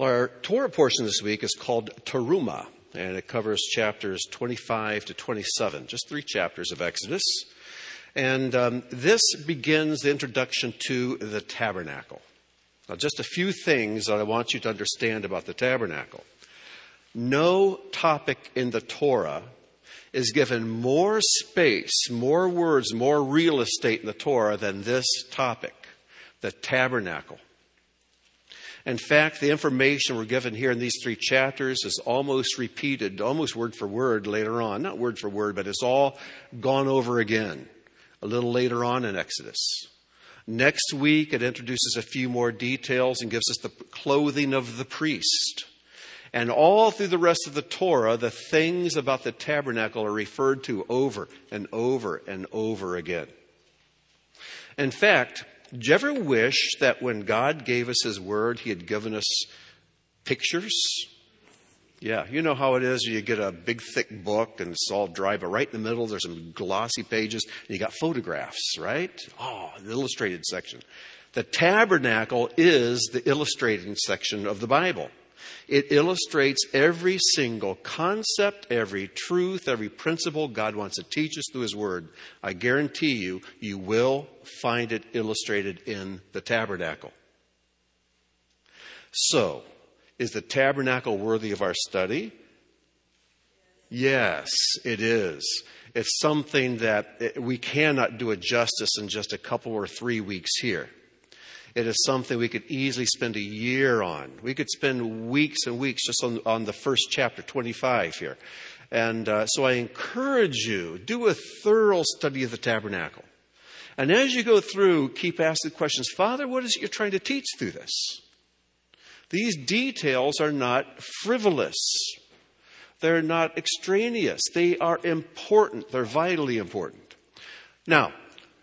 Our Torah portion this week is called Teruma, and it covers chapters 25 to 27, just 3 chapters of Exodus. And this begins the introduction to the tabernacle. Now, just a few things that I want you to understand about the tabernacle. No topic in the Torah is given more space, more words, more real estate in the Torah than this topic, the tabernacle. In fact, the information we're given here in these 3 chapters is almost repeated, almost word for word later on. Not word for word, but it's all gone over again a little later on in Exodus. Next week, it introduces a few more details and gives us the clothing of the priest. And all through the rest of the Torah, the things about the tabernacle are referred to over and over and over again. In fact, did you ever wish that when God gave us His Word, He had given us pictures? Yeah, you know how it is. You get a big, thick book, and it's all dry, but right in the middle, there's some glossy pages, and you got photographs, right? Oh, the illustrated section. The tabernacle is the illustrating section of the Bible. It illustrates every single concept, every truth, every principle God wants to teach us through His Word. I guarantee you, you will find it illustrated in the tabernacle. So, is the tabernacle worthy of our study? Yes, it is. It's something that we cannot do it justice in just a couple or 3 weeks here. It is something we could easily spend a year on. We could spend weeks and weeks just on the first chapter, 25 here. And so I encourage you, do a thorough study of the tabernacle. And as you go through, keep asking questions. Father, what is it you're trying to teach through this? These details are not frivolous. They're not extraneous. They are important. They're vitally important. Now,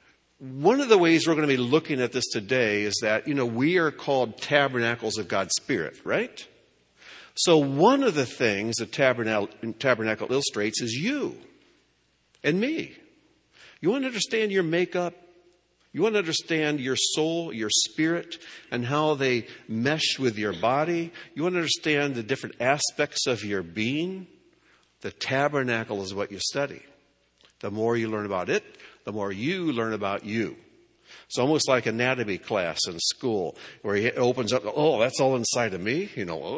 one of the ways we're going to be looking at this today is that, we are called tabernacles of God's Spirit, right? So one of the things the tabernacle illustrates is you and me. You want to understand your makeup? You want to understand your soul, your spirit, and how they mesh with your body? You want to understand the different aspects of your being? The tabernacle is what you study. The more you learn about it, the more you learn about you. It's almost like anatomy class in school where it opens up, oh, that's all inside of me.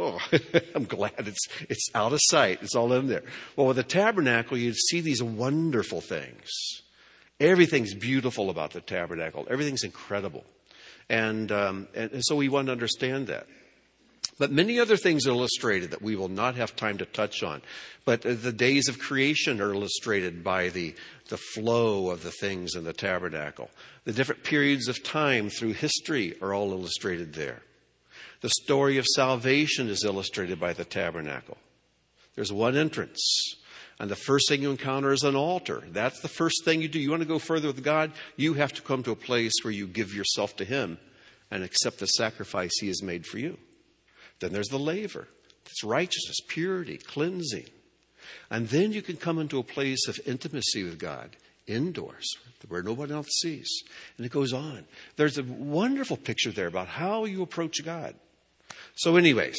I'm glad it's out of sight. It's all in there. Well, with the tabernacle, you see these wonderful things. Everything's beautiful about the tabernacle. Everything's incredible. And so we want to understand that. But many other things are illustrated that we will not have time to touch on. But the days of creation are illustrated by the flow of the things in the tabernacle. The different periods of time through history are all illustrated there. The story of salvation is illustrated by the tabernacle. There's one entrance. And the first thing you encounter is an altar. That's the first thing you do. You want to go further with God? You have to come to a place where you give yourself to Him and accept the sacrifice He has made for you. Then there's the laver. It's righteousness, purity, cleansing. And then you can come into a place of intimacy with God, indoors, where no one else sees. And it goes on. There's a wonderful picture there about how you approach God. So anyways,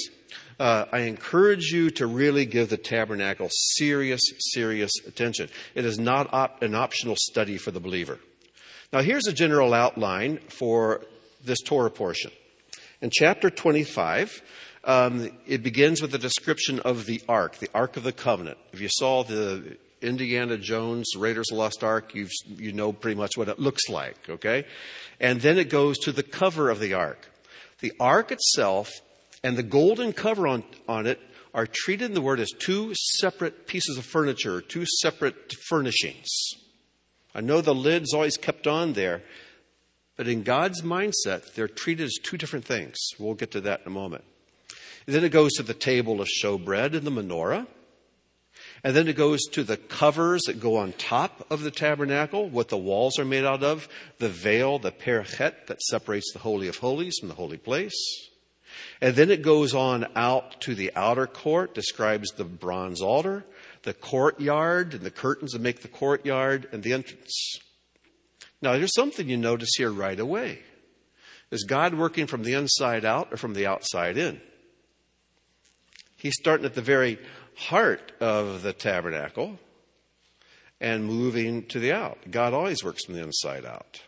I encourage you to really give the tabernacle serious attention. It is not an optional study for the believer. Now here's a general outline for this Torah portion. In chapter 25, it begins with a description of the Ark of the Covenant. If you saw the Indiana Jones Raiders of the Lost Ark, you know pretty much what it looks like, okay? And then it goes to the cover of the Ark. The Ark itself and the golden cover on it are treated in the Word as 2 separate pieces of furniture, 2 separate furnishings. I know the lid's always kept on there, but in God's mindset, they're treated as 2 different things. We'll get to that in a moment. And then it goes to the table of showbread and the menorah. And then it goes to the covers that go on top of the tabernacle, what the walls are made out of, the veil, the parachet that separates the Holy of Holies from the holy place. And then it goes on out to the outer court, describes the bronze altar, the courtyard, and the curtains that make the courtyard, and the entrance. Now, there's something you notice here right away. Is God working from the inside out or from the outside in? He's starting at the very heart of the tabernacle and moving to the out. God always works from the inside out.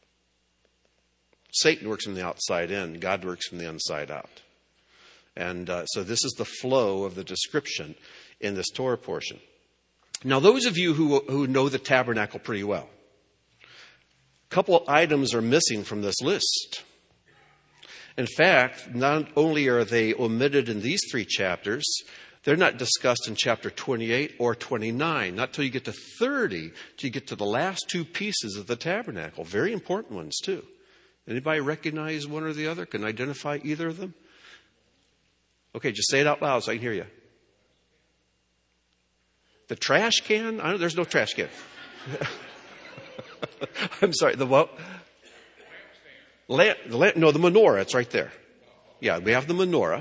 Satan works from the outside in. God works from the inside out. And so this is the flow of the description in this Torah portion. Now, those of you who know the tabernacle pretty well, a couple items are missing from this list. In fact, not only are they omitted in these 3 chapters, they're not discussed in chapter 28 or 29. Not till you get to 30 till you get to the last 2 pieces of the tabernacle. Very important ones, too. Anybody recognize one or the other? Can identify either of them? Okay, just say it out loud so I can hear you. The trash can? There's no trash can. I'm sorry, the what? No, the menorah. It's right there. Yeah, we have the menorah.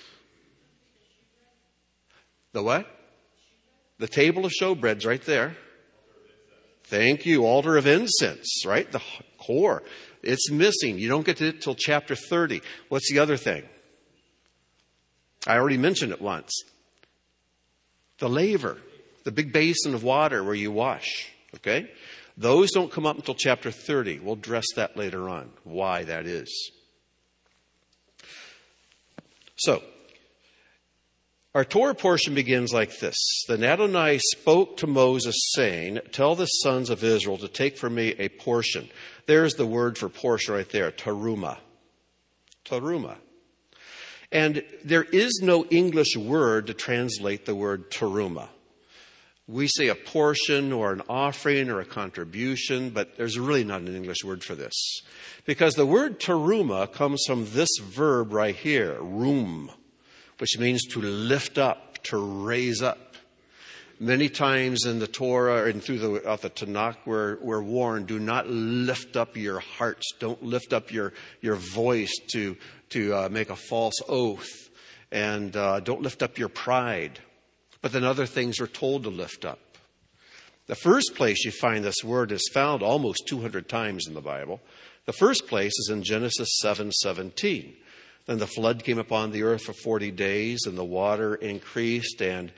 The what? The table of showbread's right there. Thank you. Altar of incense, right? The core. It's missing. You don't get to it till chapter 30. What's the other thing? I already mentioned it once. The laver, the big basin of water where you wash. Okay? Those don't come up until chapter 30. We'll address that later on, why that is. So, our Torah portion begins like this. Then Adonai spoke to Moses, saying, tell the sons of Israel to take for me a portion. There's the word for portion right there, teruma. Teruma. And there is no English word to translate the word teruma. We say a portion or an offering or a contribution, but there's really not an English word for this. Because the word teruma comes from this verb right here, rum, which means to lift up, to raise up. Many times in the Torah and throughout the Tanakh, we're warned, do not lift up your hearts. Don't lift up your voice to make a false oath. And don't lift up your pride. But then other things are told to lift up. The first place you find this word is found almost 200 times in the Bible. The first place is in Genesis 7:17. Then the flood came upon the earth for 40 days, and the water increased and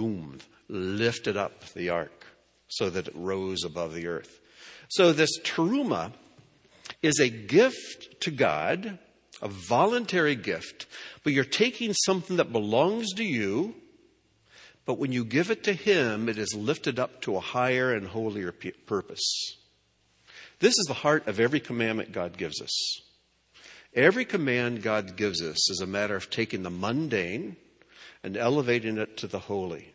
lifted up the ark so that it rose above the earth. So this teruma is a gift to God, a voluntary gift, but you're taking something that belongs to you, but when you give it to Him, it is lifted up to a higher and holier purpose. This is the heart of every commandment God gives us. Every command God gives us is a matter of taking the mundane and elevating it to the holy.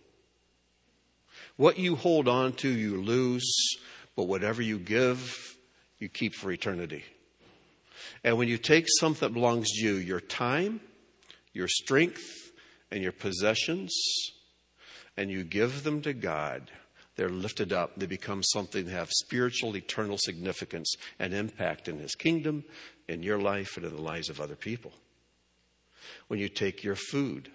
What you hold on to, you lose, but whatever you give, you keep for eternity. And when you take something that belongs to you, your time, your strength, and your possessions, and you give them to God, they're lifted up. They become something that have spiritual, eternal significance and impact in His kingdom, in your life, and in the lives of other people. When you take your food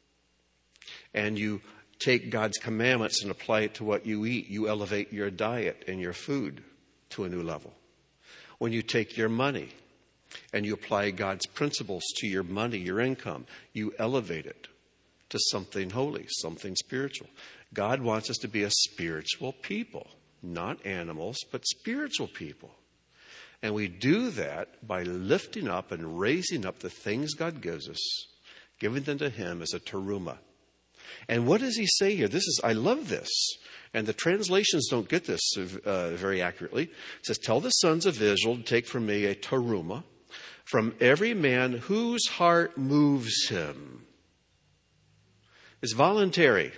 and you take God's commandments and apply it to what you eat, you elevate your diet and your food to a new level. When you take your money and you apply God's principles to your money, your income, you elevate it to something holy, something spiritual. God wants us to be a spiritual people, not animals, but spiritual people. And we do that by lifting up and raising up the things God gives us, giving them to Him as a teruma. And what does He say here? I love this. And the translations don't get this very accurately. It says, tell the sons of Israel to take from me a teruma from every man whose heart moves him. It's voluntary.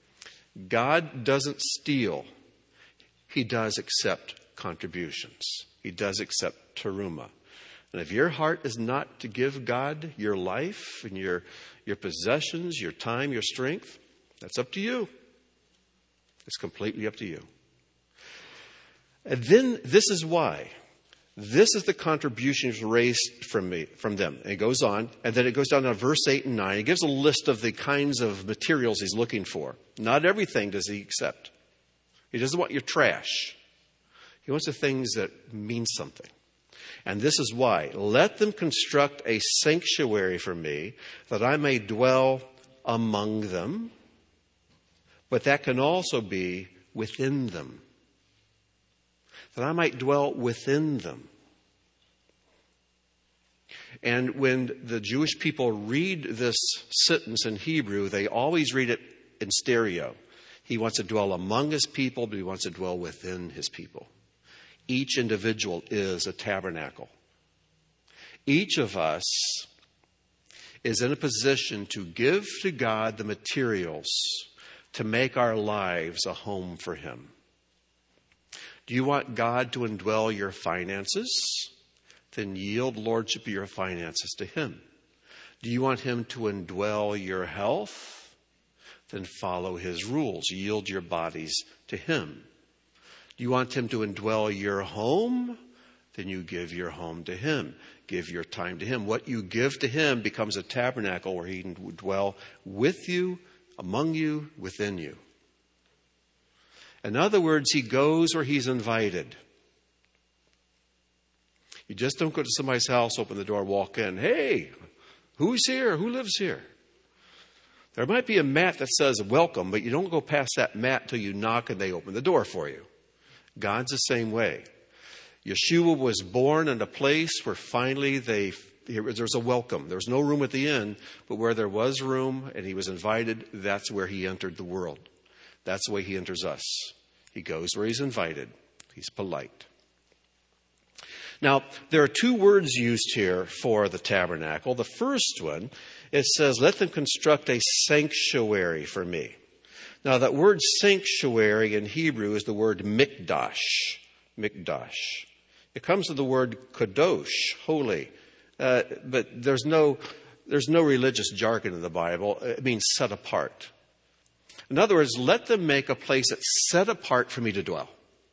God doesn't steal. He does accept contributions. He does accept teruma. And if your heart is not to give God your life and your possessions, your time, your strength, that's up to you. It's completely up to you. And then this is why. This is the contributions raised from them. And it goes on, and then it goes down to verse 8 and 9. He gives a list of the kinds of materials he's looking for. Not everything does he accept. He doesn't want your trash. He wants the things that mean something. And this is why. Let them construct a sanctuary for me, that I may dwell among them, but that can also be within them. That I might dwell within them. And when the Jewish people read this sentence in Hebrew, they always read it in stereo. He wants to dwell among his people, but he wants to dwell within his people. Each individual is a tabernacle. Each of us is in a position to give to God the materials to make our lives a home for him. Do you want God to indwell your finances? Then yield lordship of your finances to him. Do you want him to indwell your health? Then follow his rules. Yield your bodies to him. Do you want him to indwell your home? Then you give your home to him. Give your time to him. What you give to him becomes a tabernacle where he can dwell with you, among you, within you. In other words, he goes where he's invited. You just don't go to somebody's house, open the door, walk in. Hey, who's here? Who lives here? There might be a mat that says welcome, but you don't go past that mat till you knock and they open the door for you. God's the same way. Yeshua was born in a place where finally there was a welcome. There was no room at the inn, but where there was room and he was invited, that's where he entered the world. That's the way he enters us. He goes where he's invited. He's polite. Now, there are two words used here for the tabernacle. The first one, it says, let them construct a sanctuary for me. Now, that word sanctuary in Hebrew is the word mikdash. Mikdash. It comes from the word kadosh, holy. But there's no religious jargon in the Bible. It means set apart. In other words, let them make a place that's set apart for me to dwell.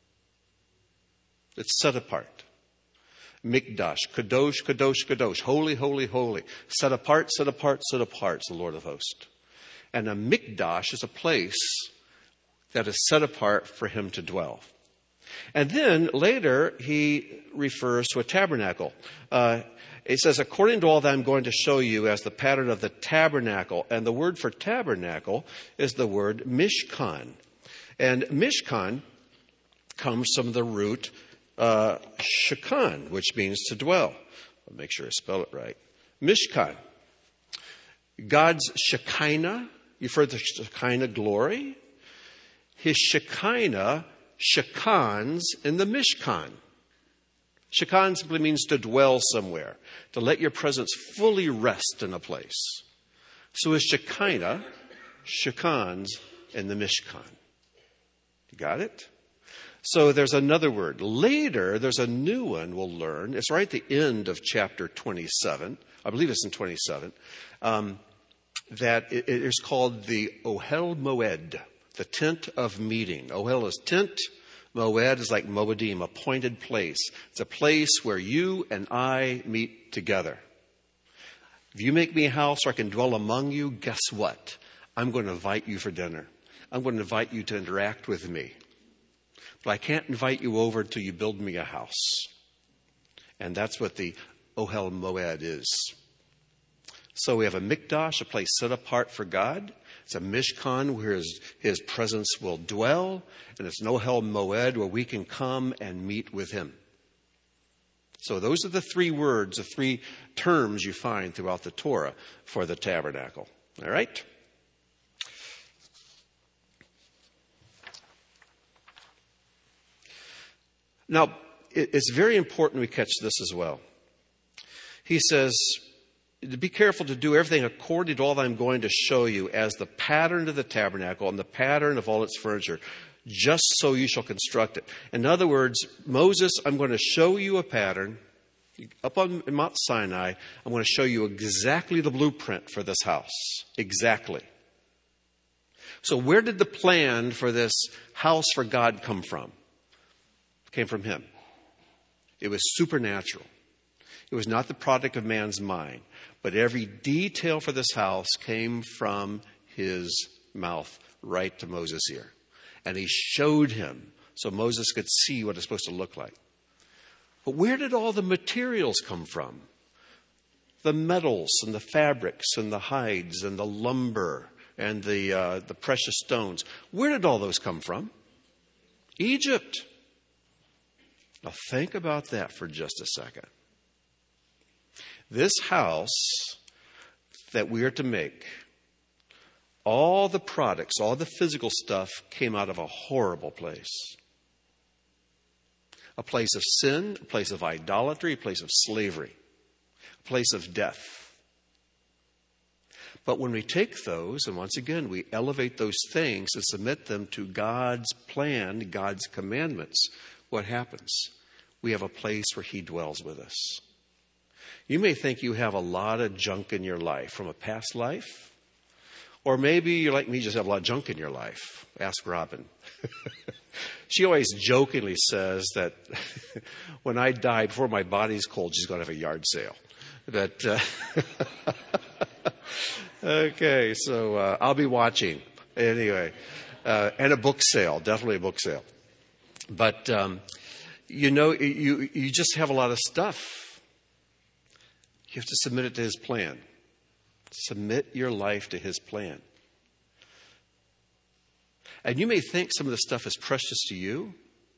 It's set apart. Mikdash, kadosh, kadosh, kadosh. Holy, holy, holy. Set apart, set apart, set apart, is the Lord of hosts. And a mikdash is a place that is set apart for him to dwell. And then later he refers to a tabernacle. It says, according to all that I'm going to show you as the pattern of the tabernacle. And the word for tabernacle is the word mishkan. And mishkan comes from the root shekan, which means to dwell. I'll make sure I spell it right. Mishkan. God's Shekinah. You've heard the Shekinah glory. His Shekinah shekans in the Mishkan. Shekan simply means to dwell somewhere, to let your presence fully rest in a place. So his Shekinah shekans in the Mishkan. You got it? So there's another word. Later, there's a new one we'll learn. It's right at the end of chapter 27. I believe it's in 27. That it is called the Ohel Moed, the tent of meeting. Ohel is tent. Moed is like Moedim, appointed place. It's a place where you and I meet together. If you make me a house where I can dwell among you, guess what? I'm going to invite you for dinner. I'm going to invite you to interact with me. But I can't invite you over till you build me a house. And that's what the Ohel Moed is. So we have a mikdash, a place set apart for God. It's a mishkan where his presence will dwell. And it's an Ohel Moed where we can come and meet with him. So those are the three words, the three terms you find throughout the Torah for the tabernacle. All right? Now, it's very important we catch this as well. He says, be careful to do everything according to all that I'm going to show you as the pattern of the tabernacle and the pattern of all its furniture, just so you shall construct it. In other words, Moses, I'm going to show you a pattern. Up on Mount Sinai, I'm going to show you exactly the blueprint for this house. Exactly. So where did the plan for this house for God come from? It came from him. It was supernatural. It was not the product of man's mind, but every detail for this house came from his mouth right to Moses' ear. And he showed him so Moses could see what it's supposed to look like. But where did all the materials come from? the metals and the fabrics and the hides and the lumber and the precious stones. Where did all those come from? Egypt. Now think about that for just a second. This house that we are to make, all the products, all the physical stuff came out of a horrible place. A place of sin, a place of idolatry, a place of slavery, a place of death. But when we take those, and once again, we elevate those things and submit them to God's plan, God's commandments, what happens? We have a place where He dwells with us. You may think you have a lot of junk in your life from a past life, or maybe you're like me, just have a lot of junk in your life. Ask Robin. She always jokingly says that when I die, before my body's cold, she's going to have a yard sale. But okay, so I'll be watching anyway, and a book sale, definitely a book sale. But you just have a lot of stuff. You have to submit it to His plan. Submit your life to His plan. And you may think some of the stuff is precious to you,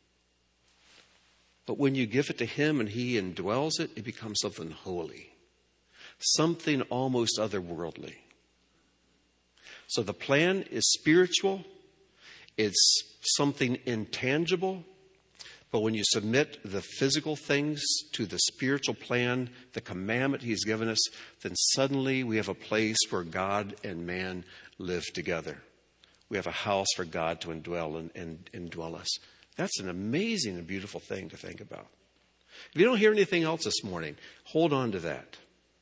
but when you give it to Him and He indwells it, it becomes something holy, something almost otherworldly. So the plan is spiritual, it's something intangible, but when you submit the physical things to the spiritual plan, the commandment He's given us, then suddenly we have a place where God and man live together. We have a house for God to indwell and indwell us. That's an amazing and beautiful thing to think about. If you don't hear anything else this morning, hold on to that.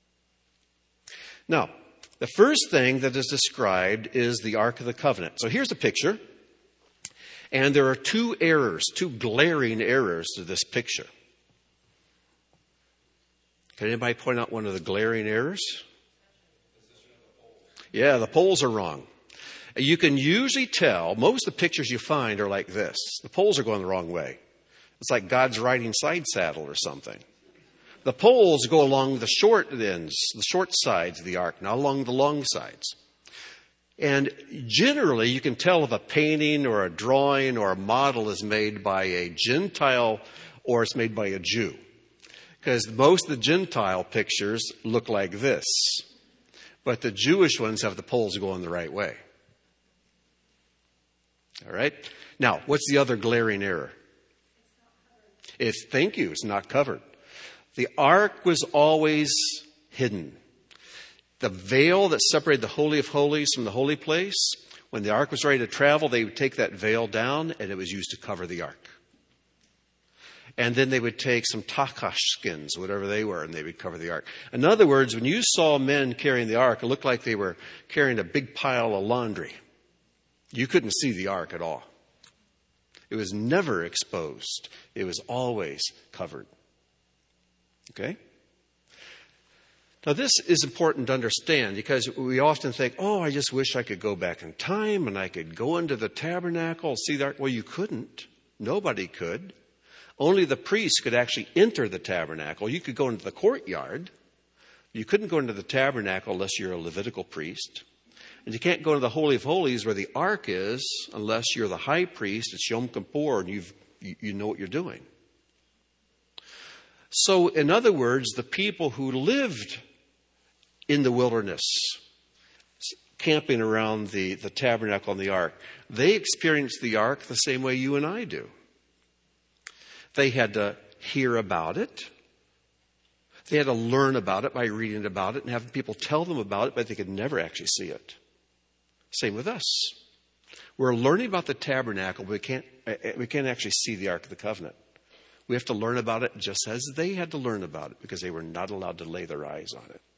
Now, the first thing that is described is the Ark of the Covenant. So here's a picture. And there are two glaring errors to this picture. Can anybody point out one of the glaring errors? Yeah, the poles are wrong. You can usually tell, most of the pictures you find are like this. The poles are going the wrong way. It's like God's riding side saddle or something. The poles go along the short ends, the short sides of the ark, not along the long sides. And generally, you can tell if a painting or a drawing or a model is made by a Gentile or it's made by a Jew. Because most of the Gentile pictures look like this. But the Jewish ones have the poles going the right way. All right? Now, what's the other glaring error? Thank you, it's not covered. The ark was always hidden. The veil that separated the Holy of Holies from the holy place, when the ark was ready to travel, they would take that veil down and it was used to cover the ark. And then they would take some takash skins, whatever they were, and they would cover the ark. In other words, when you saw men carrying the ark, it looked like they were carrying a big pile of laundry. You couldn't see the ark at all. It was never exposed. It was always covered. Okay? Now, this is important to understand because we often think, I just wish I could go back in time and I could go into the tabernacle, see the ark. Well, you couldn't. Nobody could. Only the priest could actually enter the tabernacle. You could go into the courtyard. You couldn't go into the tabernacle unless you're a Levitical priest. And you can't go into the Holy of Holies where the ark is unless you're the high priest. It's Yom Kippur and you know what you're doing. So, in other words, the people who lived in the wilderness, camping around the tabernacle and the ark, they experienced the ark the same way you and I do. They had to hear about it. They had to learn about it by reading about it and having people tell them about it, but they could never actually see it. Same with us. We're learning about the tabernacle, but we can't actually see the Ark of the Covenant. We have to learn about it just as they had to learn about it because they were not allowed to lay their eyes on it.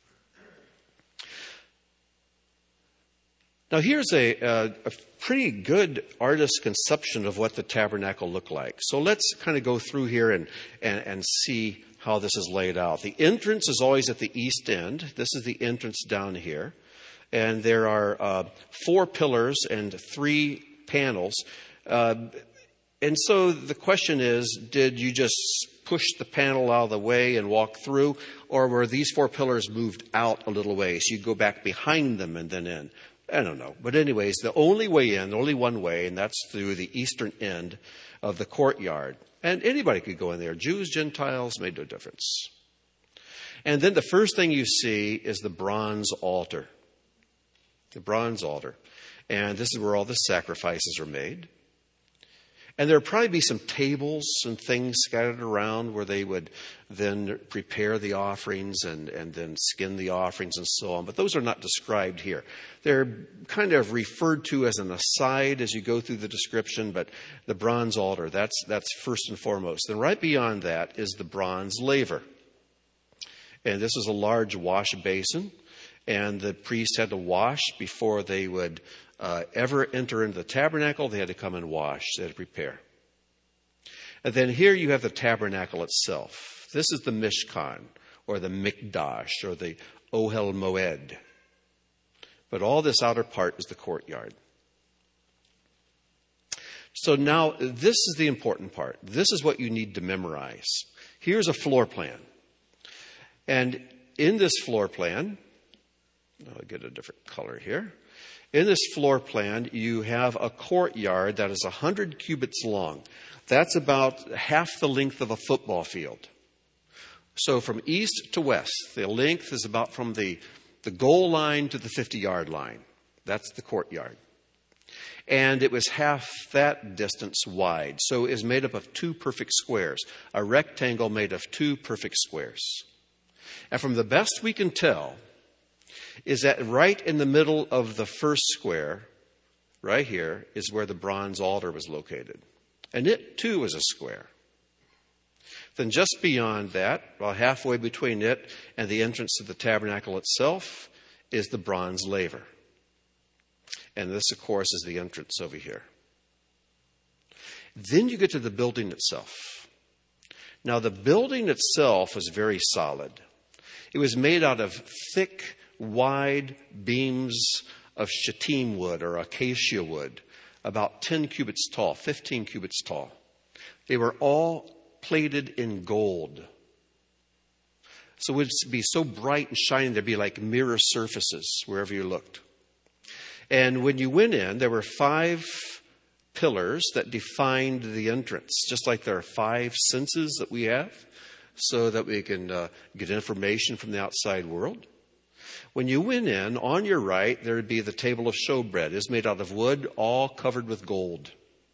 Now, here's a pretty good artist's conception of what the tabernacle looked like. So let's kind of go through here and see how this is laid out. The entrance is always at the east end. This is the entrance down here. And there are 4 pillars and 3 panels. And so the question is, did you just pushed the panel out of the way and walked through, or were these 4 pillars moved out a little way so you go back behind them and then in? I don't know. But anyways, the only way in, only one way, and that's through the eastern end of the courtyard. And anybody could go in there. Jews, Gentiles, made no difference. And then the first thing you see is the bronze altar. The bronze altar. And this is where all the sacrifices are made. And there'll probably be some tables and things scattered around where they would then prepare the offerings and then skin the offerings and so on. But those are not described here. They're kind of referred to as an aside as you go through the description, but the bronze altar, that's first and foremost. And right beyond that is the bronze laver. And this is a large wash basin, and the priest had to wash before they would ever enter into the tabernacle. They had to come and wash. They had to prepare. And then here you have the tabernacle itself. This is the Mishkan, or the Mikdash, or the Ohel Moed. But all this outer part is the courtyard. So now this is the important part. This is what you need to memorize. Here's a floor plan. And in this floor plan, I'll get a different color here. In this floor plan, you have a courtyard that is 100 cubits long. That's about half the length of a football field. So from east to west, the length is about from the goal line to the 50-yard line. That's the courtyard. And it was half that distance wide. So it is made up of 2 perfect squares, a rectangle made of 2 perfect squares. And from the best we can tell, is that right in the middle of the first square, right here, is where the bronze altar was located. And it, too, was a square. Then just beyond that, about halfway between it and the entrance to the tabernacle itself, is the bronze laver. And this, of course, is the entrance over here. Then you get to the building itself. Now, the building itself was very solid. It was made out of thick, wide beams of shittim wood or acacia wood, about 10 cubits tall, 15 cubits tall. They were all plated in gold. So it would be so bright and shining, there'd be like mirror surfaces wherever you looked. And when you went in, there were 5 pillars that defined the entrance, just like there are 5 senses that we have, so that we can get information from the outside world. When you went in, on your right, there would be the table of showbread. It's made out of wood, all covered with gold.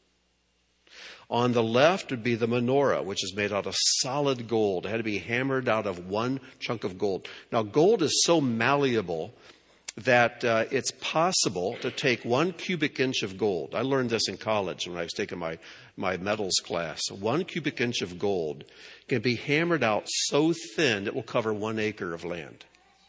On the left would be the menorah, which is made out of solid gold. It had to be hammered out of one chunk of gold. Now, gold is so malleable that it's possible to take 1 cubic inch of gold. I learned this in college when I was taking my metals class. 1 cubic inch of gold can be hammered out so thin it will cover 1 acre of land.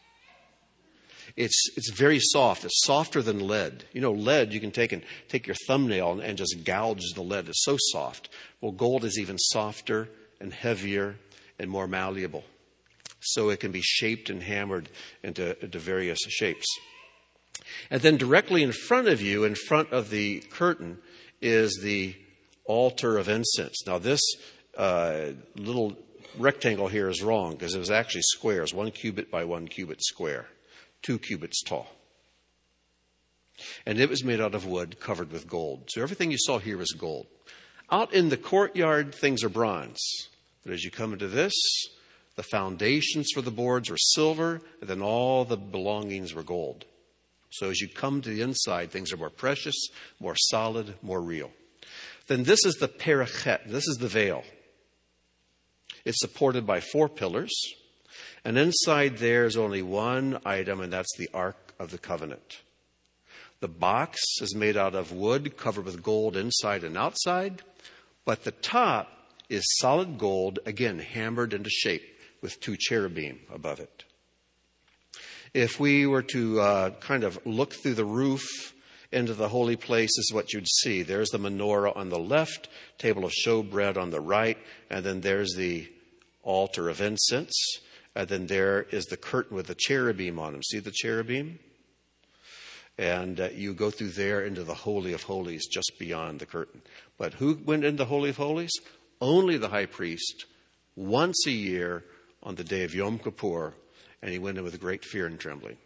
It's very soft. It's softer than lead. You know, lead, you can take your thumbnail and just gouge the lead. It's so soft. Well, gold is even softer and heavier and more malleable. So it can be shaped and hammered into various shapes. And then directly in front of you, in front of the curtain, is the altar of incense. Now, this little rectangle here is wrong because it was actually squares, 1 cubit by 1 cubit square, 2 cubits tall. And it was made out of wood covered with gold. So everything you saw here was gold. Out in the courtyard, things are bronze. But as you come into this, the foundations for the boards were silver, and then all the belongings were gold. So as you come to the inside, things are more precious, more solid, more real. Then this is the parachet. This is the veil. It's supported by 4 pillars. And inside there is only one item, and that's the Ark of the Covenant. The box is made out of wood covered with gold inside and outside, but the top is solid gold, again, hammered into shape with 2 cherubim above it. If we were to kind of look through the roof into the holy place, this is what you'd see. There's the menorah on the left, table of showbread on the right, and then there's the altar of incense. And then there is the curtain with the cherubim on them. See the cherubim? And you go through there into the Holy of Holies just beyond the curtain. But who went into the Holy of Holies? Only the high priest, once a year on the day of Yom Kippur, and he went in with great fear and trembling.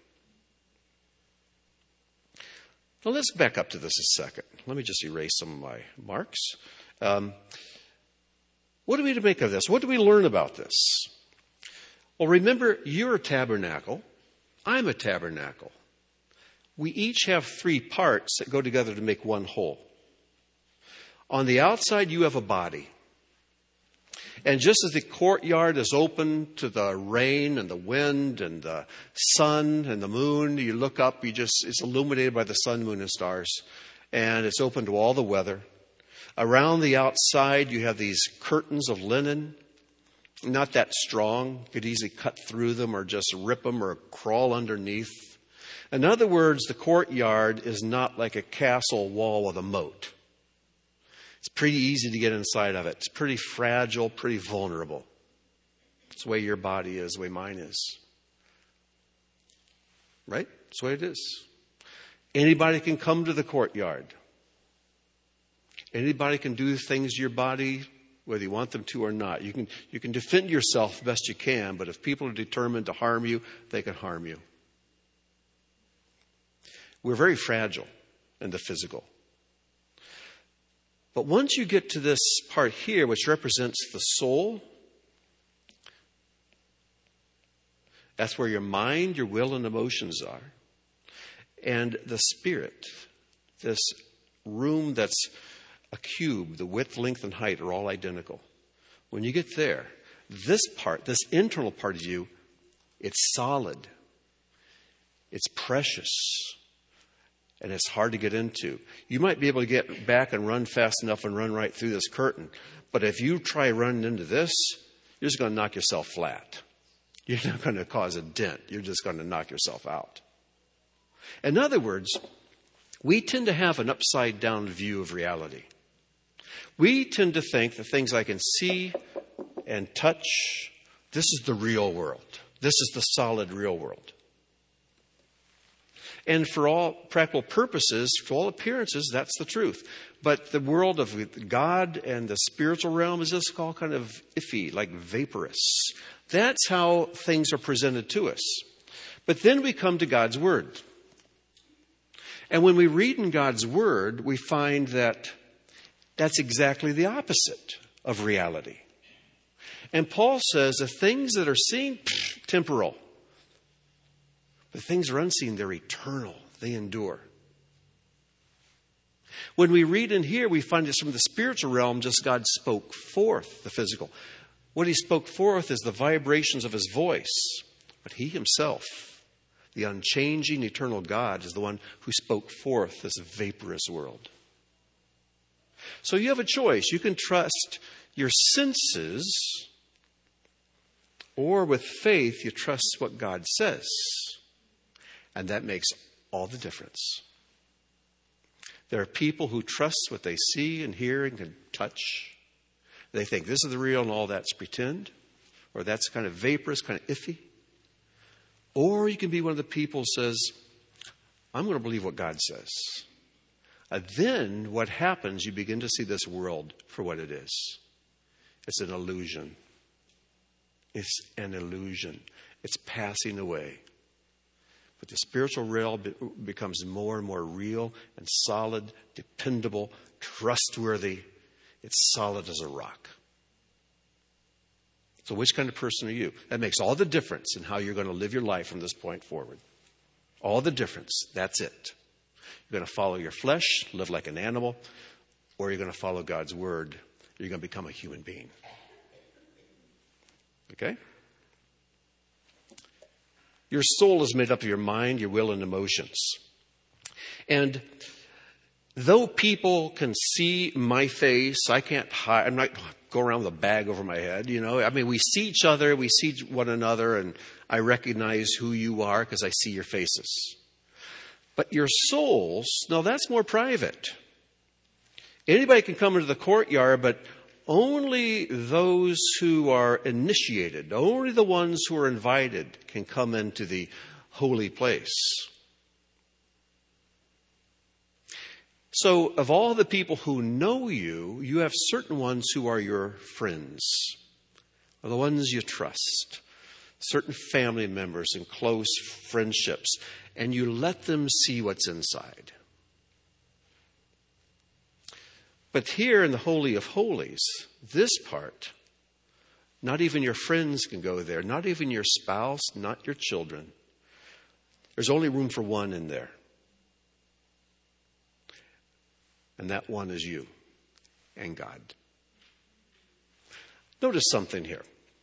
Now let's back up to this a second. Let me just erase some of my marks. What are we to make of this? What do we learn about this? Well, remember, you're a tabernacle. I'm a tabernacle. We each have three parts that go together to make one whole. On the outside, you have a body. And just as the courtyard is open to the rain and the wind and the sun and the moon, you look up, it's illuminated by the sun, moon, and stars. And it's open to all the weather. Around the outside, you have these curtains of linen. Not that strong. You could easily cut through them or just rip them or crawl underneath. In other words, the courtyard is not like a castle wall with a moat. It's pretty easy to get inside of it. It's pretty fragile, pretty vulnerable. It's the way your body is, the way mine is. Right? That's the way it is. Anybody can come to the courtyard. Anybody can do things to your body, whether you want them to or not. You can defend yourself best you can, but if people are determined to harm you, they can harm you. We're very fragile in the physical. But once you get to this part here, which represents the soul, that's where your mind, your will, and emotions are. And the spirit, this room that's a cube, the width, length, and height are all identical. When you get there, this part, this internal part of you, it's solid. It's precious. And it's hard to get into. You might be able to get back and run fast enough and run right through this curtain. But if you try running into this, you're just going to knock yourself flat. You're not going to cause a dent. You're just going to knock yourself out. In other words, we tend to have an upside down view of reality. We tend to think the things I can see and touch, this is the real world. This is the solid real world. And for all practical purposes, for all appearances, that's the truth. But the world of God and the spiritual realm is just all kind of iffy, like vaporous. That's how things are presented to us. But then we come to God's Word. And when we read in God's Word, we find that that's exactly the opposite of reality. And Paul says the things that are seen, temporal. But things are unseen, they're eternal. They endure. When we read in here, we find it's from the spiritual realm, just God spoke forth the physical. What he spoke forth is the vibrations of his voice. But he himself, the unchanging, eternal God, is the one who spoke forth this vaporous world. So you have a choice. You can trust your senses, or with faith, you trust what God says. And that makes all the difference. There are people who trust what they see and hear and can touch. They think this is the real and all that's pretend, or that's kind of vaporous, kind of iffy. Or you can be one of the people who says, I'm going to believe what God says. And then what happens, you begin to see this world for what it is. It's an illusion. It's an illusion. It's passing away. But the spiritual realm becomes more and more real and solid, dependable, trustworthy. It's solid as a rock. So which kind of person are you? That makes all the difference in how you're going to live your life from this point forward. All the difference. That's it. You're going to follow your flesh, live like an animal, or you're going to follow God's word. You're going to become a human being. Okay? Your soul is made up of your mind, your will, and emotions. And though people can see my face, I can't hide. I'm not go around with a bag over my head, you know. I mean, we see each other, we see one another, and I recognize who you are because I see your faces. But your souls, no, that's more private. Anybody can come into the courtyard, but only those who are initiated, only the ones who are invited can come into the holy place. So of all the people who know you, you have certain ones who are your friends. are the ones you trust, certain family members and close friendships, and you let them see what's inside. But here in the Holy of Holies, this part, not even your friends can go there, not even your spouse, not your children. There's only room for one in there. And that one is you and God. Notice something here.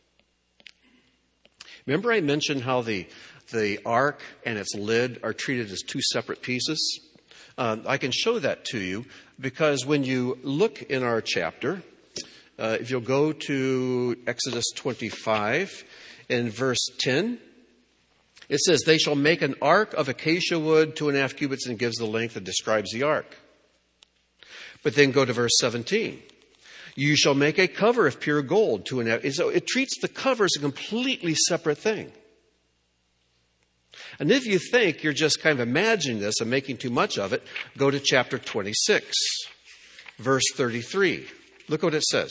Remember I mentioned how the ark and its lid are treated as two separate pieces? I can show that to you because when you look in our chapter, if you'll go to Exodus 25 in verse 10, it says, they shall make an ark of acacia wood 2.5 cubits, and it gives the length that describes the ark. But then go to verse 17. You shall make a cover of pure gold 2.5. So it treats the cover as a completely separate thing. And if you think you're just kind of imagining this and making too much of it, go to chapter 26, verse 33. Look what it says.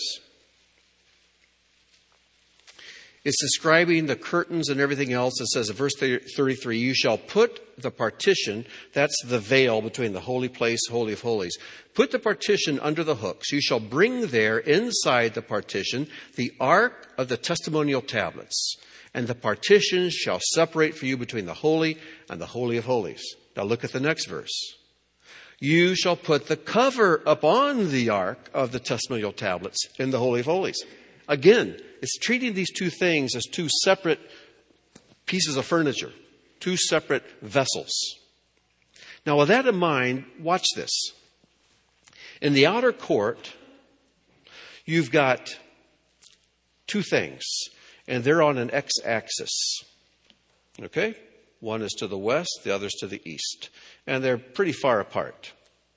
It's describing the curtains and everything else. It says in verse 33, you shall put the partition, that's the veil between the holy place, Holy of Holies. Put the partition under the hooks. You shall bring there inside the partition the ark of the testimonial tablets. And the partitions shall separate for you between the holy and the Holy of Holies. Now look at the next verse. You shall put the cover upon the ark of the testimonial tablets in the Holy of Holies. Again, it's treating these two things as two separate pieces of furniture, two separate vessels. Now, with that in mind, watch this. In the outer court, you've got two things, and they're on an x-axis. Okay? One is to the west, the other's to the east. And they're pretty far apart.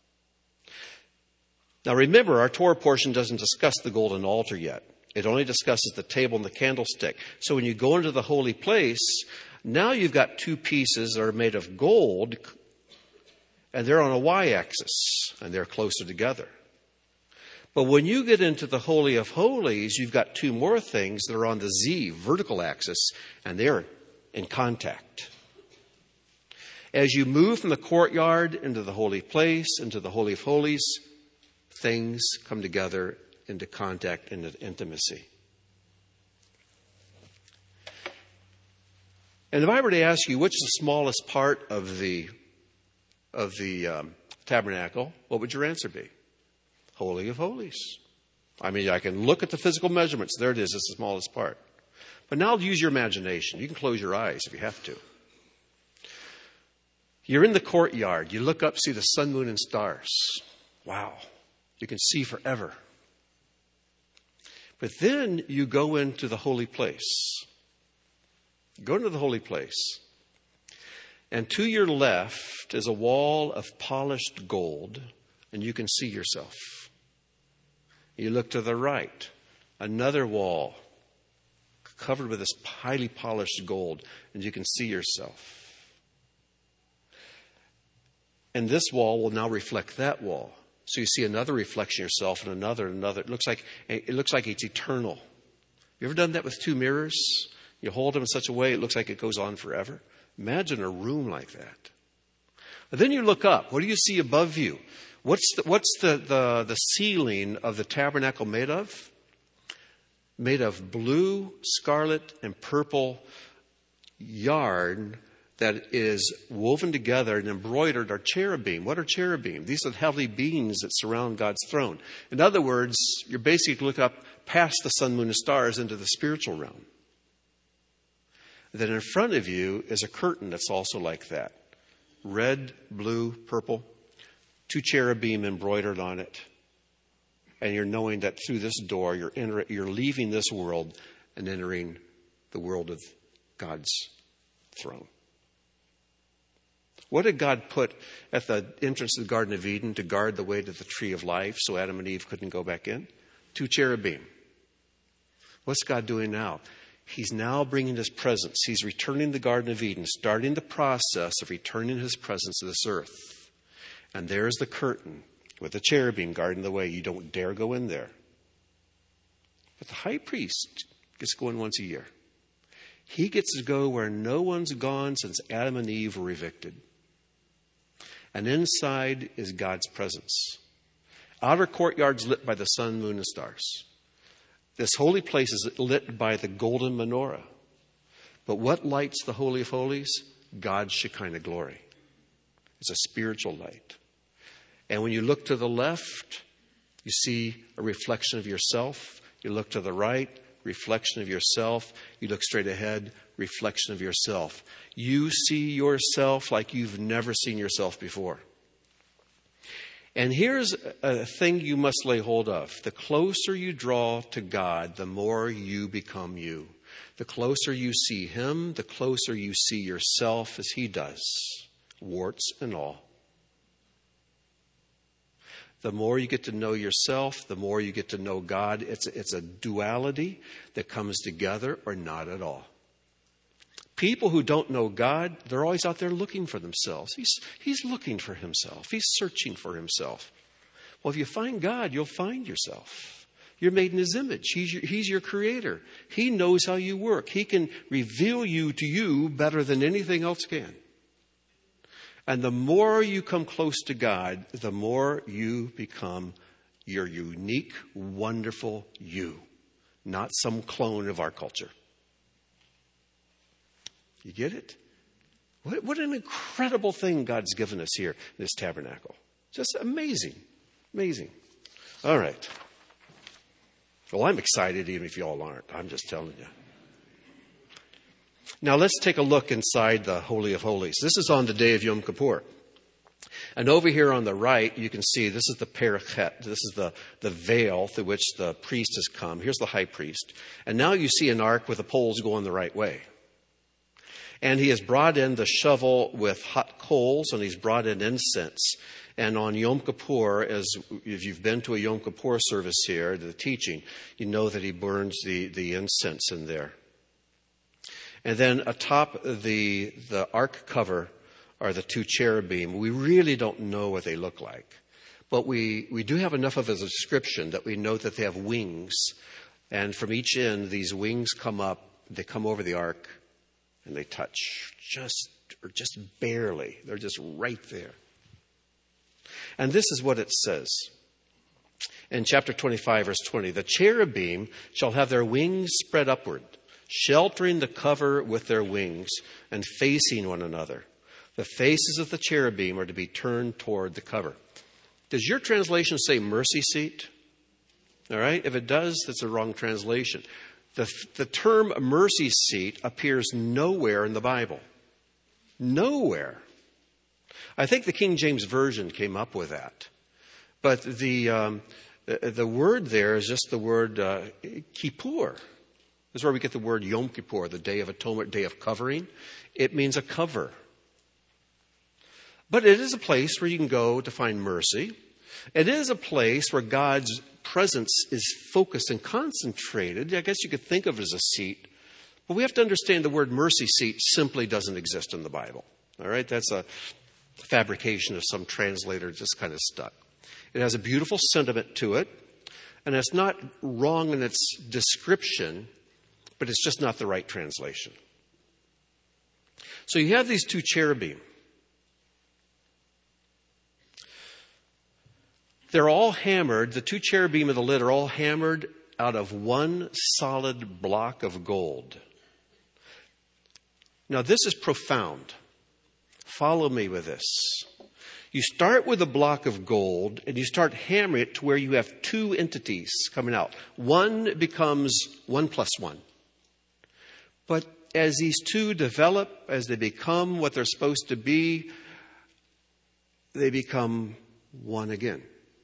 Now remember, our Torah portion doesn't discuss the golden altar yet. It only discusses the table and the candlestick. So when you go into the holy place, now you've got two pieces that are made of gold, and they're on a y-axis, and they're closer together. But when you get into the Holy of Holies, you've got two more things that are on the Z, vertical axis, and they're in contact. As you move from the courtyard into the holy place, into the Holy of Holies, things come together into contact, into intimacy. And if I were to ask you which is the smallest part of the tabernacle, what would your answer be? Holy of Holies. I mean, I can look at the physical measurements. There it is. It's the smallest part. But now use your imagination. You can close your eyes if you have to. You're in the courtyard. You look up, see the sun, moon, and stars. Wow. You can see forever. But then you go into the holy place. Go into the holy place. And to your left is a wall of polished gold, and you can see yourself. You look to the right, another wall covered with this highly polished gold, and you can see yourself. And this wall will now reflect that wall. So you see another reflection of yourself and another. It looks like it's eternal. You ever done that with two mirrors? You hold them in such a way it looks like it goes on forever. Imagine a room like that. But then you look up. What do you see above you? What's the ceiling of the tabernacle made of? Made of blue, scarlet, and purple yarn that is woven together and embroidered are cherubim. What are cherubim? These are heavenly beings that surround God's throne. In other words, you're basically looking up past the sun, moon, and stars into the spiritual realm. Then in front of you is a curtain that's also like that. Red, blue, purple, two cherubim embroidered on it. And you're knowing that through this door, you're leaving this world and entering the world of God's throne. What did God put at the entrance to the Garden of Eden to guard the way to the tree of life so Adam and Eve couldn't go back in? Two cherubim. What's God doing now? He's now bringing his presence. He's returning the Garden of Eden, starting the process of returning his presence to this earth. And there's the curtain with the cherubim guarding the way. You don't dare go in there. But the high priest Gets to go in once a year. He gets to go where no one's gone since Adam and Eve were evicted. And inside is God's presence. Outer courtyard's lit by the sun, moon, and stars. This holy place is lit by the golden menorah. But what lights the Holy of Holies? God's Shekinah glory. It's a spiritual light. And when you look to the left, you see a reflection of yourself. You look to the right, reflection of yourself. You look straight ahead, reflection of yourself. You see yourself like you've never seen yourself before. And here's a thing you must lay hold of. The closer you draw to God, the more you become you. The closer you see Him, the closer you see yourself as He does, warts and all. The more you get to know yourself, the more you get to know God. It's a duality that comes together or not at all. People who don't know God, they're always out there looking for themselves. He's looking for himself. He's searching for himself. Well, if you find God, you'll find yourself. You're made in His image. He's your creator. He knows how you work. He can reveal you to you better than anything else can. And the more you come close to God, the more you become your unique, wonderful you, not some clone of our culture. You get it? What an incredible thing God's given us here in this tabernacle. Just amazing. Amazing. All right. Well, I'm excited even if you all aren't. I'm just telling you. Now let's take a look inside the Holy of Holies. This is on the day of Yom Kippur. And over here on the right, you can see this is the parachet. This is the veil through which the priest has come. Here's the high priest. And now you see an ark with the poles going the right way. And he has brought in the shovel with hot coals, and he's brought in incense. And on Yom Kippur, if you've been to a Yom Kippur service here, the teaching, you know that he burns the incense in there. And then atop the ark cover are the two cherubim. We really don't know what they look like. But we do have enough of a description that we know that they have wings. And from each end, these wings come up. They come over the ark, and they touch just barely. They're just right there. And this is what it says. In chapter 25, verse 20, the cherubim shall have their wings spread upward, sheltering the cover with their wings and facing one another. The faces of the cherubim are to be turned toward the cover. Does your translation say mercy seat? All right. If it does, that's a wrong translation. The term mercy seat appears nowhere in the Bible. Nowhere. I think the King James Version came up with that. But the word there is just the word Kippur. This is where we get the word Yom Kippur, the Day of Atonement, Day of Covering. It means a cover. But it is a place where you can go to find mercy. It is a place where God's presence is focused and concentrated. I guess you could think of it as a seat. But we have to understand the word mercy seat simply doesn't exist in the Bible. All right? That's a fabrication of some translator just kind of stuck. It has a beautiful sentiment to it. And it's not wrong in its description, but it's just not the right translation. So you have these two cherubim. They're all hammered. The two cherubim of the lid are all hammered out of one solid block of gold. Now, this is profound. Follow me with this. You start with a block of gold and you start hammering it to where you have two entities coming out. One becomes 1 + 1. But as these two develop, as they become what they're supposed to be, they become one again.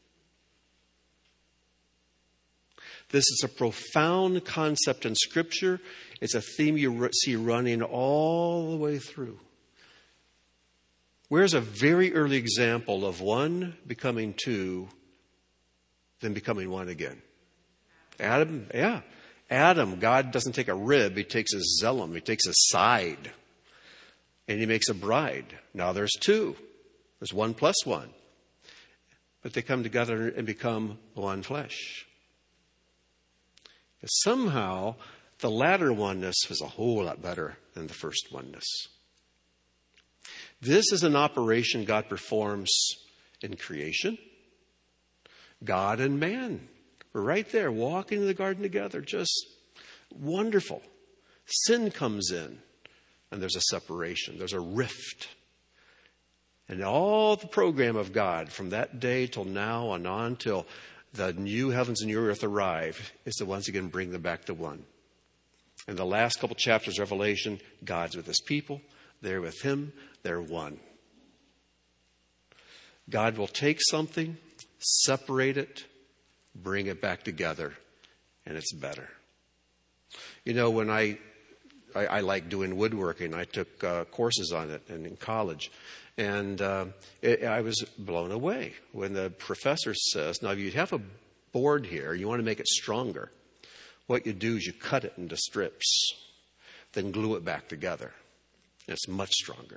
This is a profound concept in Scripture. It's a theme you see running all the way through. Where's a very early example of one becoming two, then becoming one again? Adam, yeah. Adam, God doesn't take a rib, He takes a xylem, He takes a side, and He makes a bride. Now there's two. There's 1 + 1. But they come together and become one flesh. Somehow, The latter oneness was a whole lot better than the first oneness. This is an operation God performs in creation. God and man were right there walking in the garden together, just wonderful. Sin comes in, and there's a separation. There's a rift. And all the program of God from that day till now and on till the new heavens and new earth arrive is to once again bring them back to one. In the last couple chapters of Revelation, God's with his people. They're with him. They're one. God will take something, separate it, bring it back together, and it's better. You know, when I like doing woodworking. I took courses on it in college. And I was blown away when the professor says, now, if you have a board here, you want to make it stronger. What you do is you cut it into strips, then glue it back together. And it's much stronger.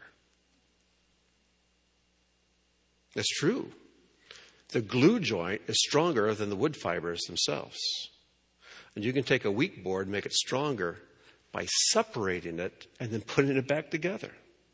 It's true. The glue joint is stronger than the wood fibers themselves. And you can take a weak board and make it stronger by separating it and then putting it back together.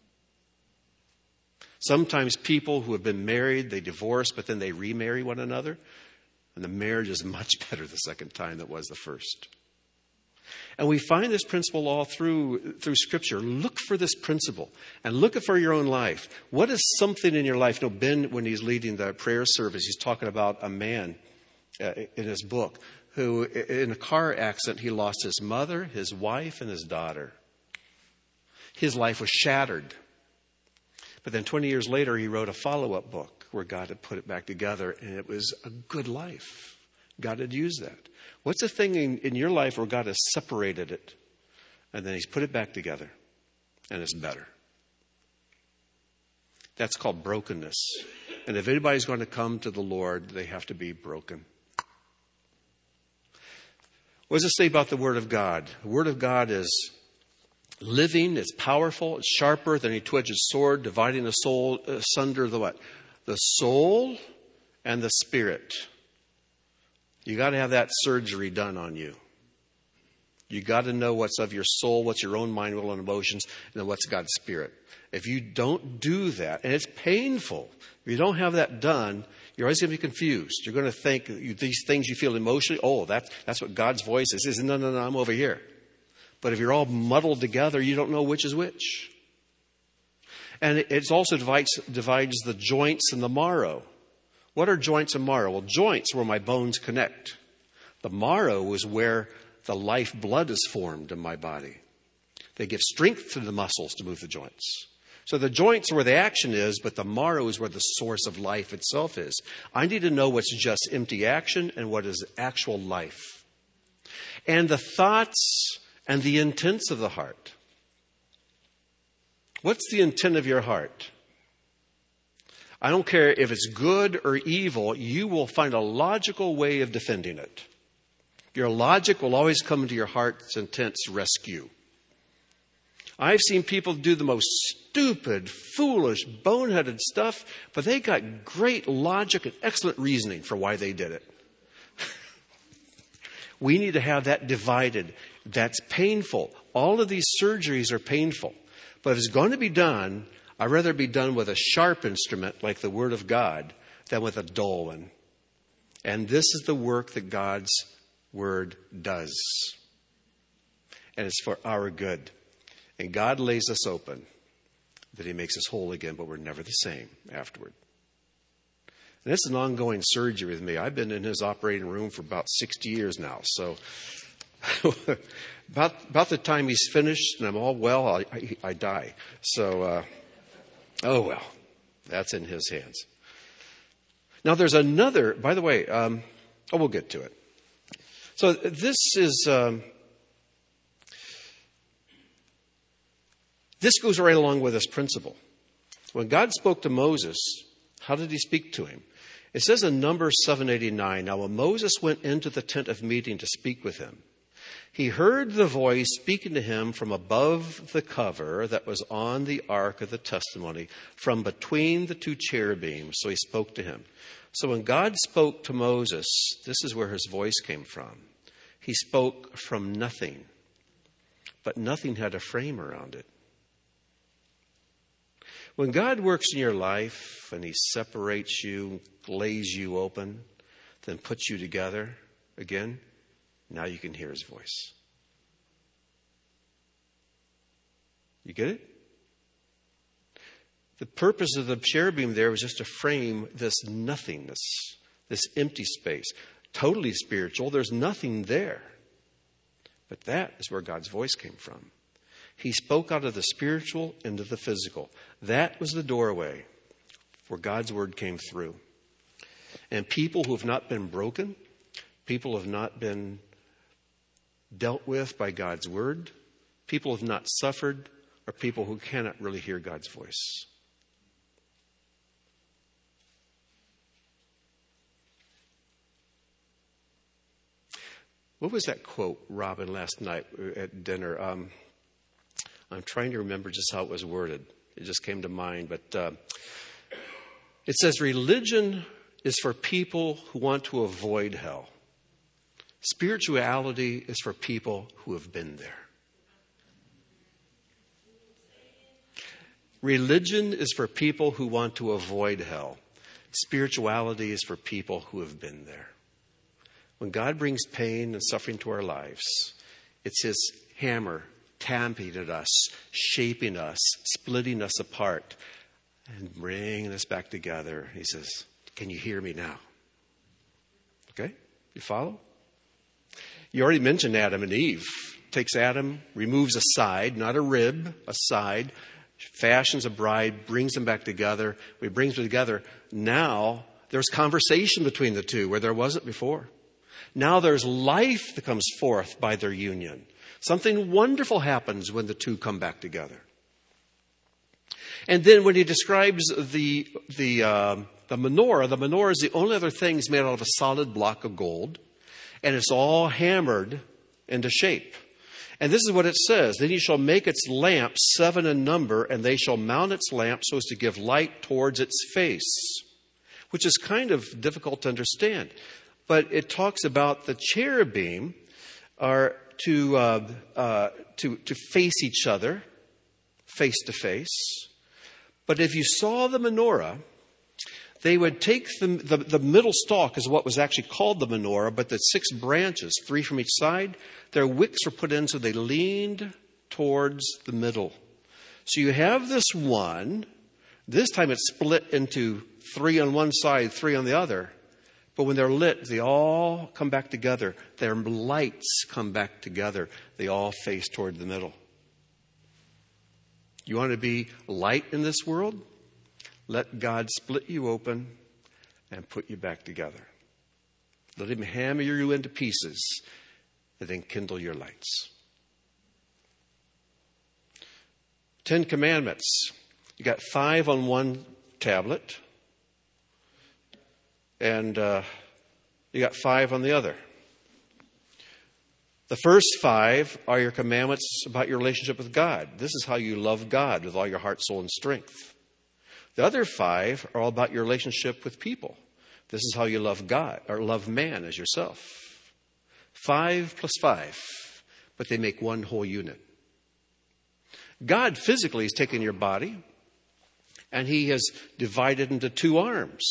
Sometimes people who have been married, they divorce, but then they remarry one another. And the marriage is much better the second time than it was the first. And we find this principle all through Scripture. Look for this principle and look for your own life. What is something in your life? You know, Ben, when he's leading the prayer service, he's talking about a man in his book who, in a car accident, he lost his mother, his wife, and his daughter. His life was shattered. But then 20 years later, he wrote a follow-up book where God had put it back together, and it was a good life. God had used that. What's the thing in your life where God has separated it, and then he's put it back together, and it's better? That's called brokenness. And if anybody's going to come to the Lord, they have to be broken. What does it say about the Word of God? The Word of God is living, it's powerful, it's sharper than a two-edged sword, dividing the soul asunder the what? The soul and the spirit. You got to have that surgery done on you. You got to know what's of your soul, what's your own mind, will, and emotions, and then what's God's spirit. If you don't do that, and it's painful, if you don't have that done, you're always going to be confused. You're going to think these things you feel emotionally, oh, that's what God's voice is. No, I'm over here. But if you're all muddled together, you don't know which is which. And it also divides the joints and the marrow. What are joints and marrow? Well, joints are where my bones connect. The marrow is where the lifeblood is formed in my body. They give strength to the muscles to move the joints. So the joints are where the action is, but the marrow is where the source of life itself is. I need to know what's just empty action and what is actual life. And the thoughts and the intents of the heart. What's the intent of your heart? I don't care if it's good or evil, you will find a logical way of defending it. Your logic will always come to your heart's intent's rescue. I've seen people do the most stupid, foolish, boneheaded stuff, but they got great logic and excellent reasoning for why they did it. We need to have that divided. That's painful. All of these surgeries are painful. But if it's going to be done, I'd rather it be done with a sharp instrument like the Word of God than with a dull one. And this is the work that God's Word does. And it's for our good. And God lays us open that He makes us whole again, but we're never the same afterward. And it's an ongoing surgery with me. I've been in His operating room for about 60 years now. So about the time He's finished and I'm all well, I die. So, oh well, that's in His hands. Now there's another, by the way, we'll get to it. So this is, this goes right along with this principle. When God spoke to Moses, how did He speak to him? It says in Numbers 7:89, now when Moses went into the tent of meeting to speak with him, he heard the voice speaking to him from above the cover that was on the ark of the testimony, from between the two cherubims. So He spoke to him. So when God spoke to Moses, this is where His voice came from. He spoke from nothing. but nothing had a frame around it. When God works in your life and He separates you, lays you open, then puts you together again, now you can hear His voice. You get it? The purpose of the cherubim there was just to frame this nothingness, this empty space. Totally spiritual. There's nothing there. But that is where God's voice came from. He spoke out of the spiritual into the physical. That was the doorway where God's word came through. And people who have not been broken, people who have not been dealt with by God's word, people who have not suffered, are people who cannot really hear God's voice. What was that quote, Robin, last night at dinner? I'm trying to remember just how it was worded. It just came to mind. But it says, religion is for people who want to avoid hell. Spirituality is for people who have been there. Religion is for people who want to avoid hell. Spirituality is for people who have been there. When God brings pain and suffering to our lives, it's His hammer tamping at us, shaping us, splitting us apart, and bringing us back together. He says, can you hear me now? Okay? You follow? You already mentioned Adam and Eve. Takes Adam, removes a side, not a rib, a side, fashions a bride, brings them back together. He brings them together. Now there's conversation between the two where there wasn't before. Now there's life that comes forth by their union. Something wonderful happens when the two come back together. And then when he describes the menorah is the only other thing is made out of a solid block of gold, and it's all hammered into shape. And this is what it says: then he shall make its lamps 7 in number, and they shall mount its lamps so as to give light towards its face, which is kind of difficult to understand. But it talks about the cherubim are to face each other, face to face. But if you saw the menorah, they would take the middle stalk is what was actually called the menorah, but the 6 branches, 3 from each side, their wicks were put in so they leaned towards the middle. So you have this one. This time it's split into 3 on one side, 3 on the other. But when they're lit, they all come back together. Their lights come back together. They all face toward the middle. You want to be light in this world? Let God split you open and put you back together. Let Him hammer you into pieces and then kindle your lights. 10 Commandments. You got 5 on one tablet. And you got 5 on the other. The first 5 are your commandments about your relationship with God. This is how you love God with all your heart, soul, and strength. The other 5 are all about your relationship with people. This is how you love God, or love man as yourself. 5 plus 5, but they make one whole unit. God physically has taken your body, and He has divided into 2 arms.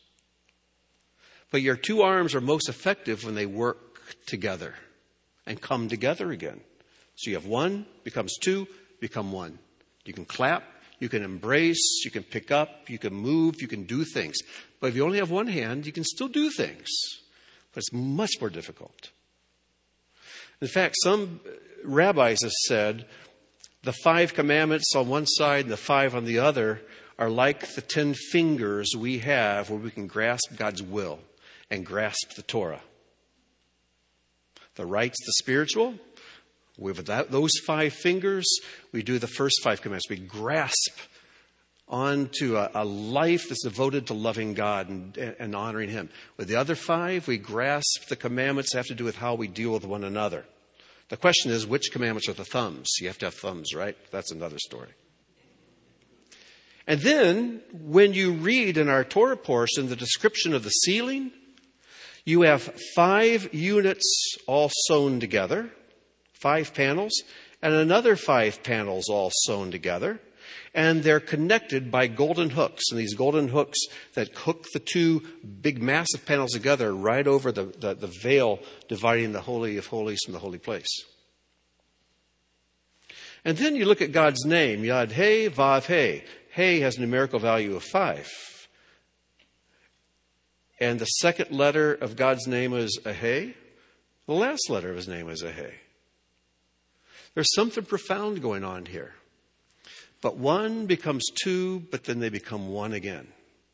But your 2 arms are most effective when they work together and come together again. So you have 1, becomes 2, become 1. You can clap, you can embrace, you can pick up, you can move, you can do things. But if you only have 1 hand, you can still do things. But it's much more difficult. In fact, some rabbis have said the 5 commandments on one side and the 5 on the other are like the 10 fingers we have where we can grasp God's will and grasp the Torah. The right's the spiritual. With those 5 fingers, we do the first 5 commandments. We grasp onto a life that's devoted to loving God and honoring Him. With the other 5, we grasp the commandments that have to do with how we deal with one another. The question is, which commandments are the thumbs? You have to have thumbs, right? That's another story. And then, when you read in our Torah portion the description of the ceiling, you have 5 units all sewn together, 5 panels, and another 5 panels all sewn together. And they're connected by golden hooks. And these golden hooks that hook the 2 big massive panels together right over the veil dividing the Holy of Holies from the holy place. And then you look at God's name, Yad He Vav He. He has a numerical value of 5. And the second letter of God's name is a He. The last letter of his name is a He. There's something profound going on here. But one becomes 2, but then they become 1 again.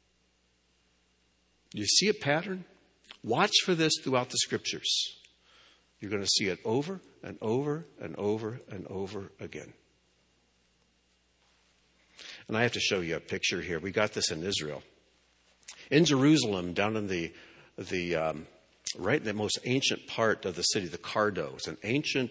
You see a pattern? Watch for this throughout the scriptures. You're going to see it over and over and over and over again. And I have to show you a picture here. We got this in Israel. In Jerusalem, down in the right in the most ancient part of the city, the Cardo. It's an ancient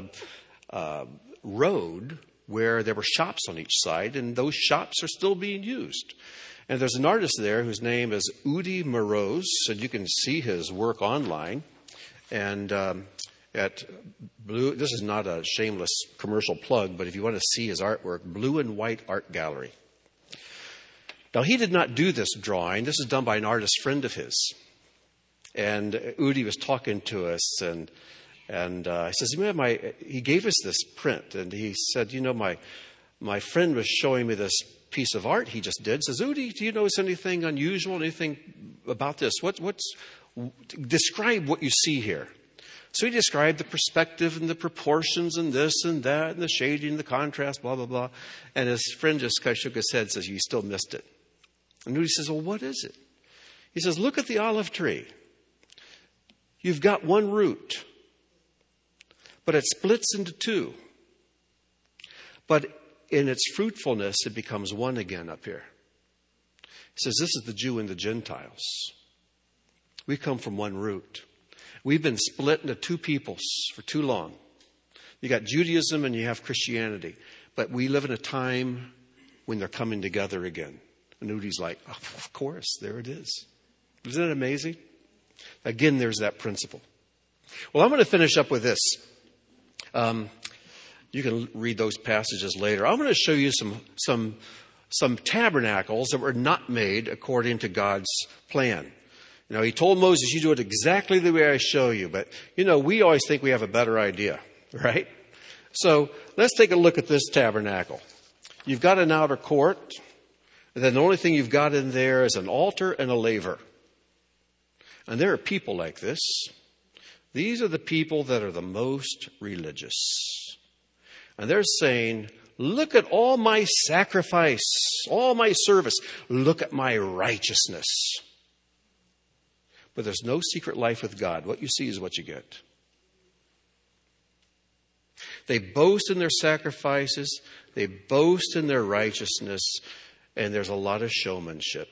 road where there were shops on each side, and those shops are still being used. And there's an artist there whose name is Udi Moroz, and you can see his work online. And at Blue, this is not a shameless commercial plug, but if you want to see his artwork, Blue and White Art Gallery. Now, he did not do this drawing. This is done by an artist friend of his. And Udi was talking to us, and he says, he gave us this print, and he said, my friend was showing me this piece of art he just did. Says, Udi, do you notice anything unusual, anything about this? Describe what you see here. So he described the perspective and the proportions and this and that and the shading and the contrast, blah, blah, blah. And his friend just kind of shook his head and says, you still missed it. And Udi says, well, what is it? He says, look at the olive tree. You've got 1 root, but it splits into 2. But in its fruitfulness, it becomes 1 again up here. He says, this is the Jew and the Gentiles. We come from 1 root. We've been split into 2 peoples for too long. You got Judaism and you have Christianity. But we live in a time when they're coming together again. And Udi's like, oh, of course, there it is. Isn't it amazing? Again, there's that principle. Well, I'm going to finish up with this. You can read those passages later. I'm going to show you some tabernacles that were not made according to God's plan. He told Moses, you do it exactly the way I show you. But, we always think we have a better idea, right? So let's take a look at this tabernacle. You've got an outer court. And then the only thing you've got in there is an altar and a laver. And there are people like this. These are the people that are the most religious. And they're saying, look at all my sacrifice, all my service. Look at my righteousness. But there's no secret life with God. What you see is what you get. They boast in their sacrifices. They boast in their righteousness. And there's a lot of showmanship.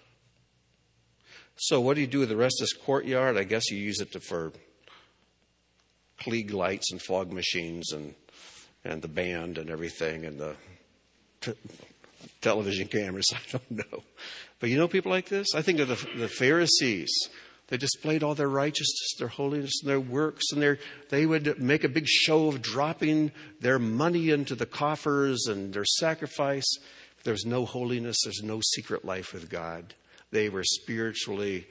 So what do you do with the rest of this courtyard? I guess you use it for Klieg lights and fog machines and the band and everything and the television cameras. I don't know. But people like this? I think of the Pharisees. They displayed all their righteousness, their holiness, and their works. And they would make a big show of dropping their money into the coffers and their sacrifice. There's no holiness. There's no secret life with God. They were spiritually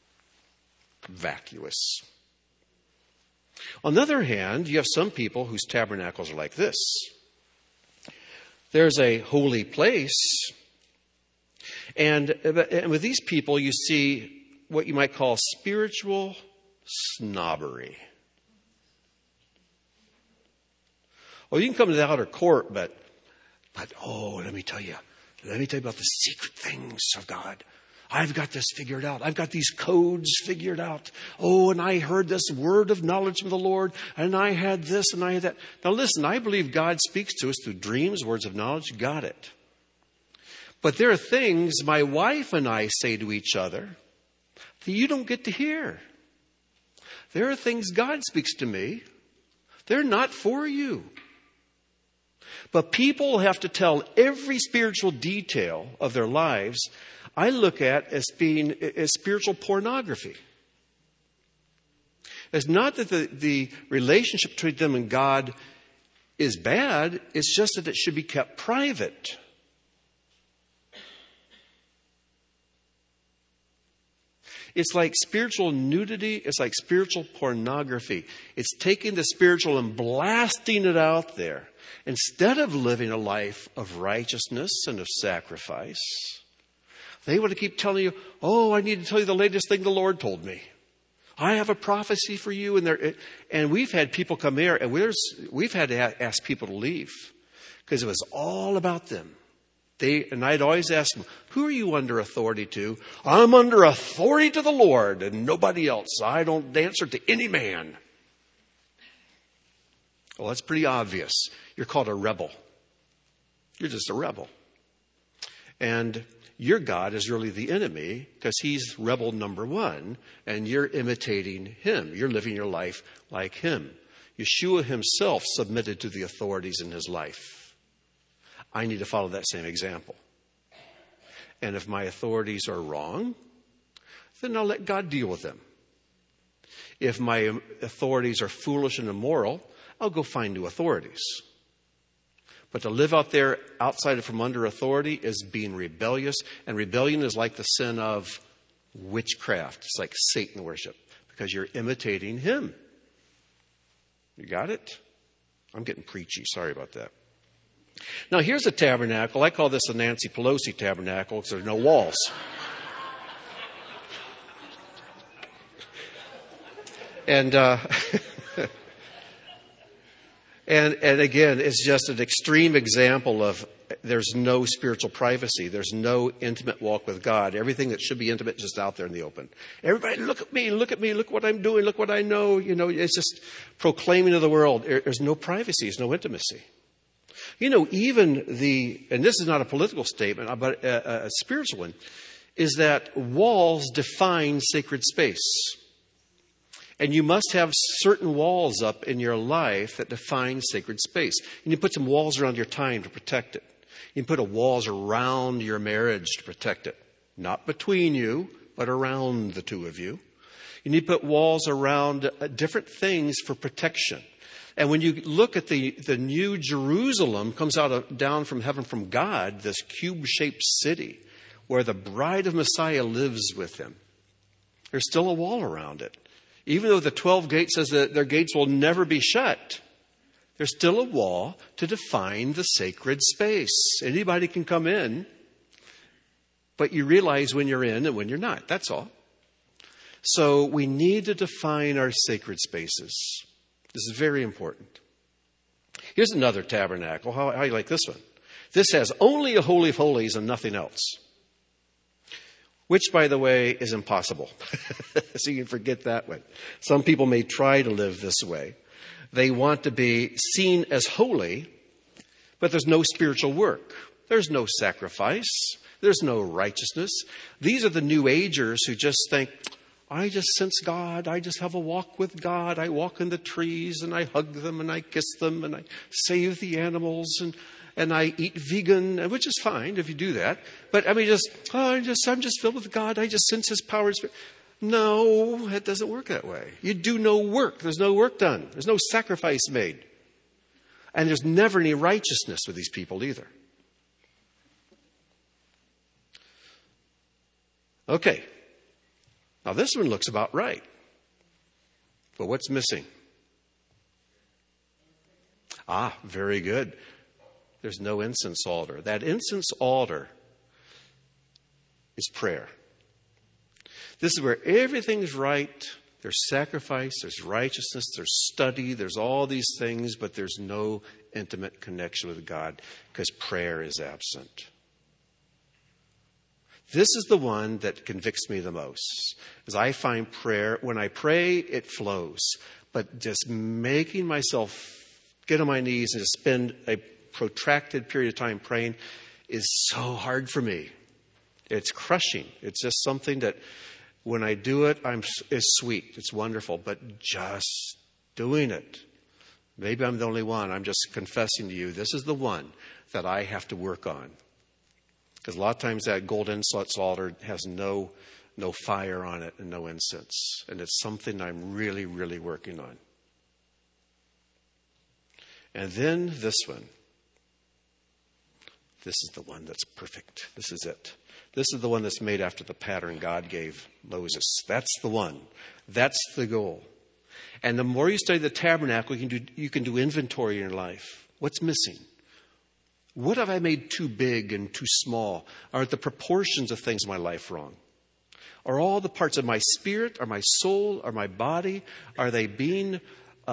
vacuous. On the other hand, you have some people whose tabernacles are like this. There's a holy place. And with these people, you see what you might call spiritual snobbery. Well, you can come to the outer court, but let me tell you about the secret things of God. I've got this figured out. I've got these codes figured out. Oh, and I heard this word of knowledge from the Lord, and I had this and I had that. Now listen, I believe God speaks to us through dreams, words of knowledge. Got it. But there are things my wife and I say to each other that you don't get to hear. There are things God speaks to me. They're not for you. But people have to tell every spiritual detail of their lives I look at as being as spiritual pornography. It's not that the relationship between them and God is bad. It's just that it should be kept private. It's like spiritual nudity. It's like spiritual pornography. It's taking the spiritual and blasting it out there instead of living a life of righteousness and of sacrifice. They want to keep telling you, oh, I need to tell you the latest thing the Lord told me. I have a prophecy for you. And we've had people come here, and we've had to ask people to leave because it was all about them. And I'd always ask them, who are you under authority to? I'm under authority to the Lord and nobody else. I don't answer to any man. Well, that's pretty obvious. You're called a rebel. You're just a rebel. And your God is really the enemy because he's rebel number one, and you're imitating him. You're living your life like him. Yeshua himself submitted to the authorities in his life. I need to follow that same example. And if my authorities are wrong, then I'll let God deal with them. If my authorities are foolish and immoral, I'll go find new authorities. But to live out there outside of from under authority is being rebellious. And rebellion is like the sin of witchcraft. It's like Satan worship because you're imitating him. You got it? I'm getting preachy. Sorry about that. Now, here's a tabernacle. I call this a Nancy Pelosi tabernacle because there's no walls. And again, it's just an extreme example of there's no spiritual privacy. There's no intimate walk with God. Everything that should be intimate is just out there in the open. Everybody, look at me, look what I'm doing, look what I know. You know, it's just proclaiming to the world. There's no privacy, there's no intimacy. You know, even and this is not a political statement, but a spiritual one, is that walls define sacred space. And you must have certain walls up in your life that define sacred space. You need to put some walls around your time to protect it. You can put walls around your marriage to protect it. Not between you, but around the two of you. You need to put walls around different things for protection. And when you look at the new Jerusalem comes down from heaven from God, this cube-shaped city where the bride of Messiah lives with him, there's still a wall around it. Even though the 12 gates says that their gates will never be shut, there's still a wall to define the sacred space. Anybody can come in, but you realize when you're in and when you're not. That's all. So we need to define our sacred spaces. This is very important. Here's another tabernacle. How you like this one? This has only a Holy of Holies and nothing else. Which, by the way, is impossible. So you can forget that one. Some people may try to live this way. They want to be seen as holy, but there's no spiritual work. There's no sacrifice. There's no righteousness. These are the New Agers who just think, I just sense God. I just have a walk with God. I walk in the trees and I hug them and I kiss them and I save the animals and I eat vegan, which is fine if you do that. But I mean, I'm just filled with God. I just sense his power. No, it doesn't work that way. You do no work. There's no work done. There's no sacrifice made. And there's never any righteousness with these people either. Okay. Now, this one looks about right. But what's missing? Very good. There's no incense altar. That incense altar is prayer. This is where everything's right. There's sacrifice, there's righteousness, there's study, there's all these things, but there's no intimate connection with God because prayer is absent. This is the one that convicts me the most. As I find prayer, when I pray, it flows. But just making myself get on my knees and just spend a protracted period of time praying is so hard for me. It's crushing. It's just something that when I do it, it's sweet. It's wonderful. But just doing it. Maybe I'm the only one. I'm just confessing to you, this is the one that I have to work on. Because a lot of times that gold incense altar has no fire on it and no incense. And it's something I'm really, really working on. And then this one. This is the one that's perfect. This is it. This is the one that's made after the pattern God gave Moses. That's the one. That's the goal. And the more you study the tabernacle, you can do inventory in your life. What's missing? What have I made too big and too small? Are the proportions of things in my life wrong? Are all the parts of my spirit, or my soul, or my body, are they being,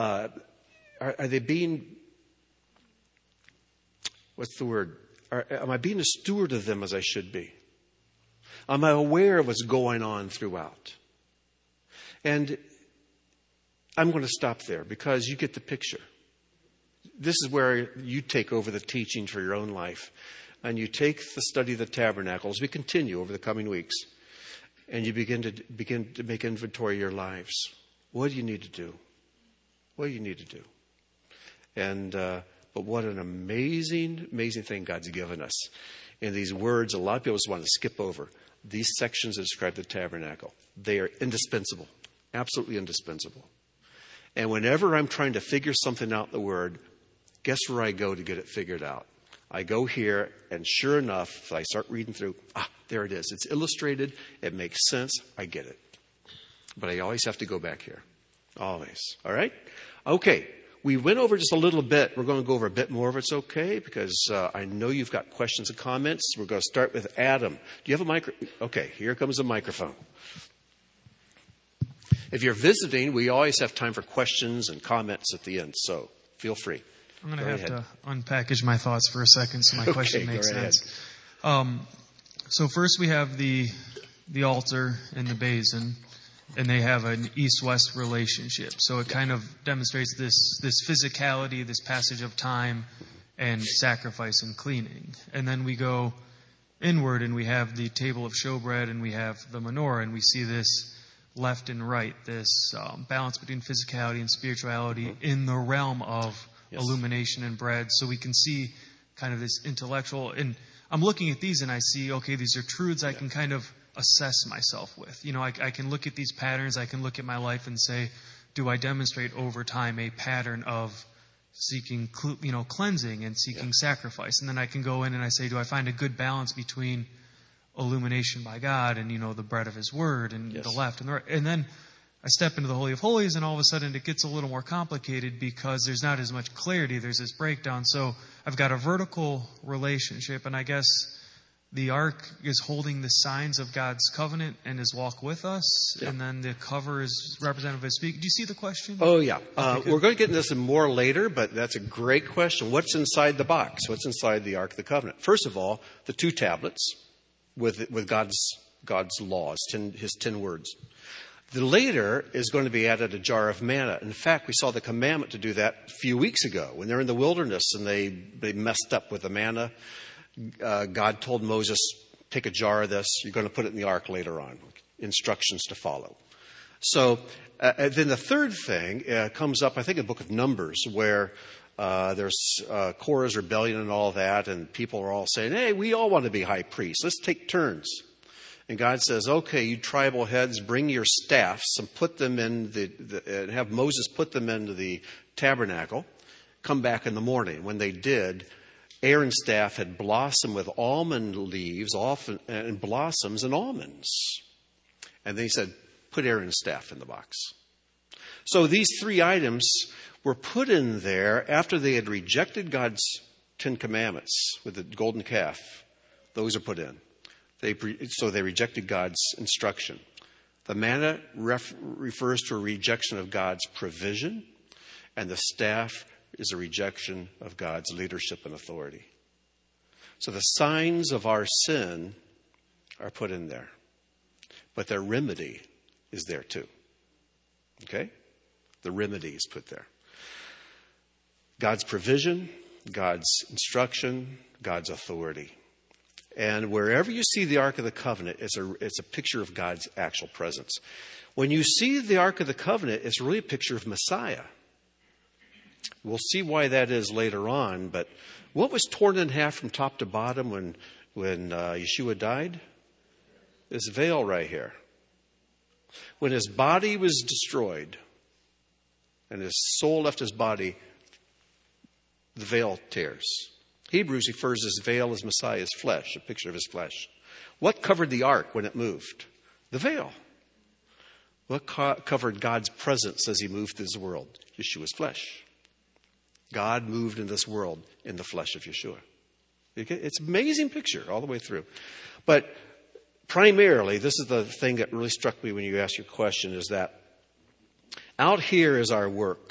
what's the word? Am I being a steward of them as I should be? Am I aware of what's going on throughout? And I'm going to stop there because you get the picture. This is where you take over the teaching for your own life. And you take the study of the tabernacle as we continue over the coming weeks. And you begin to make inventory of your lives. What do you need to do? What do you need to do? And but what an amazing, amazing thing God's given us. In these words, a lot of people just want to skip over. These sections that describe the tabernacle. They are indispensable. Absolutely indispensable. And whenever I'm trying to figure something out in the Word, guess where I go to get it figured out? I go here, and sure enough, I start reading through, there it is. It's illustrated. It makes sense. I get it. But I always have to go back here. Always. All right? Okay. We went over just a little bit. We're going to go over a bit more if it's okay, because I know you've got questions and comments. We're going to start with Adam. Do you have a microphone? Okay, here comes a microphone. If you're visiting, we always have time for questions and comments at the end, so feel free. I'm going to have to unpackage my thoughts for a second so my question makes sense. So first we have the altar and the basin, and they have an east-west relationship. So it kind of demonstrates this physicality, this passage of time and sacrifice and cleaning. And then we go inward and we have the table of showbread and we have the menorah, and we see this left and right, this balance between physicality and spirituality in the realm of illumination and bread. So we can see kind of this intellectual, and I'm looking at these and I see, okay, these are truths I can kind of assess myself with. You know, I can look at these patterns, I can look at my life and say, do I demonstrate over time a pattern of seeking, cleansing and seeking sacrifice? And then I can go in and I say, do I find a good balance between illumination by God and, the bread of His Word and the left and the right? And then I step into the Holy of Holies, and all of a sudden it gets a little more complicated because there's not as much clarity. There's this breakdown. So I've got a vertical relationship, and I guess the ark is holding the signs of God's covenant and His walk with us, and then the cover is representative of His speak. Do you see the question? Oh, yeah. We're going to get into this more later, but that's a great question. What's inside the box? What's inside the Ark of the Covenant? First of all, the 2 tablets with God's laws, His 10 words. The later is going to be added a jar of manna. In fact, we saw the commandment to do that a few weeks ago when they're in the wilderness and they messed up with the manna. God told Moses, take a jar of this. You're going to put it in the ark later on. Instructions to follow. So then the third thing comes up, I think, in the book of Numbers, where there's Korah's rebellion and all that, and people are all saying, hey, we all want to be high priests. Let's take turns. And God says, okay, you tribal heads, bring your staffs and put them in and have Moses put them into the tabernacle. Come back in the morning. When they did, Aaron's staff had blossomed with almond leaves and blossoms and almonds. And then he said, put Aaron's staff in the box. So these 3 items were put in there after they had rejected God's 10 commandments with the golden calf. Those are put in. So they rejected God's instruction. The manna refers to a rejection of God's provision, and the staff is a rejection of God's leadership and authority. So the signs of our sin are put in there, but their remedy is there too. Okay? The remedy is put there. God's provision, God's instruction, God's authority. And wherever you see the Ark of the Covenant, it's a picture of God's actual presence. When you see the Ark of the Covenant, it's really a picture of Messiah. We'll see why that is later on. But what was torn in half from top to bottom when Yeshua died? This veil right here. When His body was destroyed and His soul left His body, the veil tears. Hebrews refers to his veil as Messiah's flesh, a picture of his flesh. What covered the ark when it moved? The veil. What covered God's presence as he moved through this world? Yeshua's flesh. God moved in this world in the flesh of Yeshua. It's an amazing picture all the way through. But primarily, this is the thing that really struck me when you asked your question, is that out here is our work.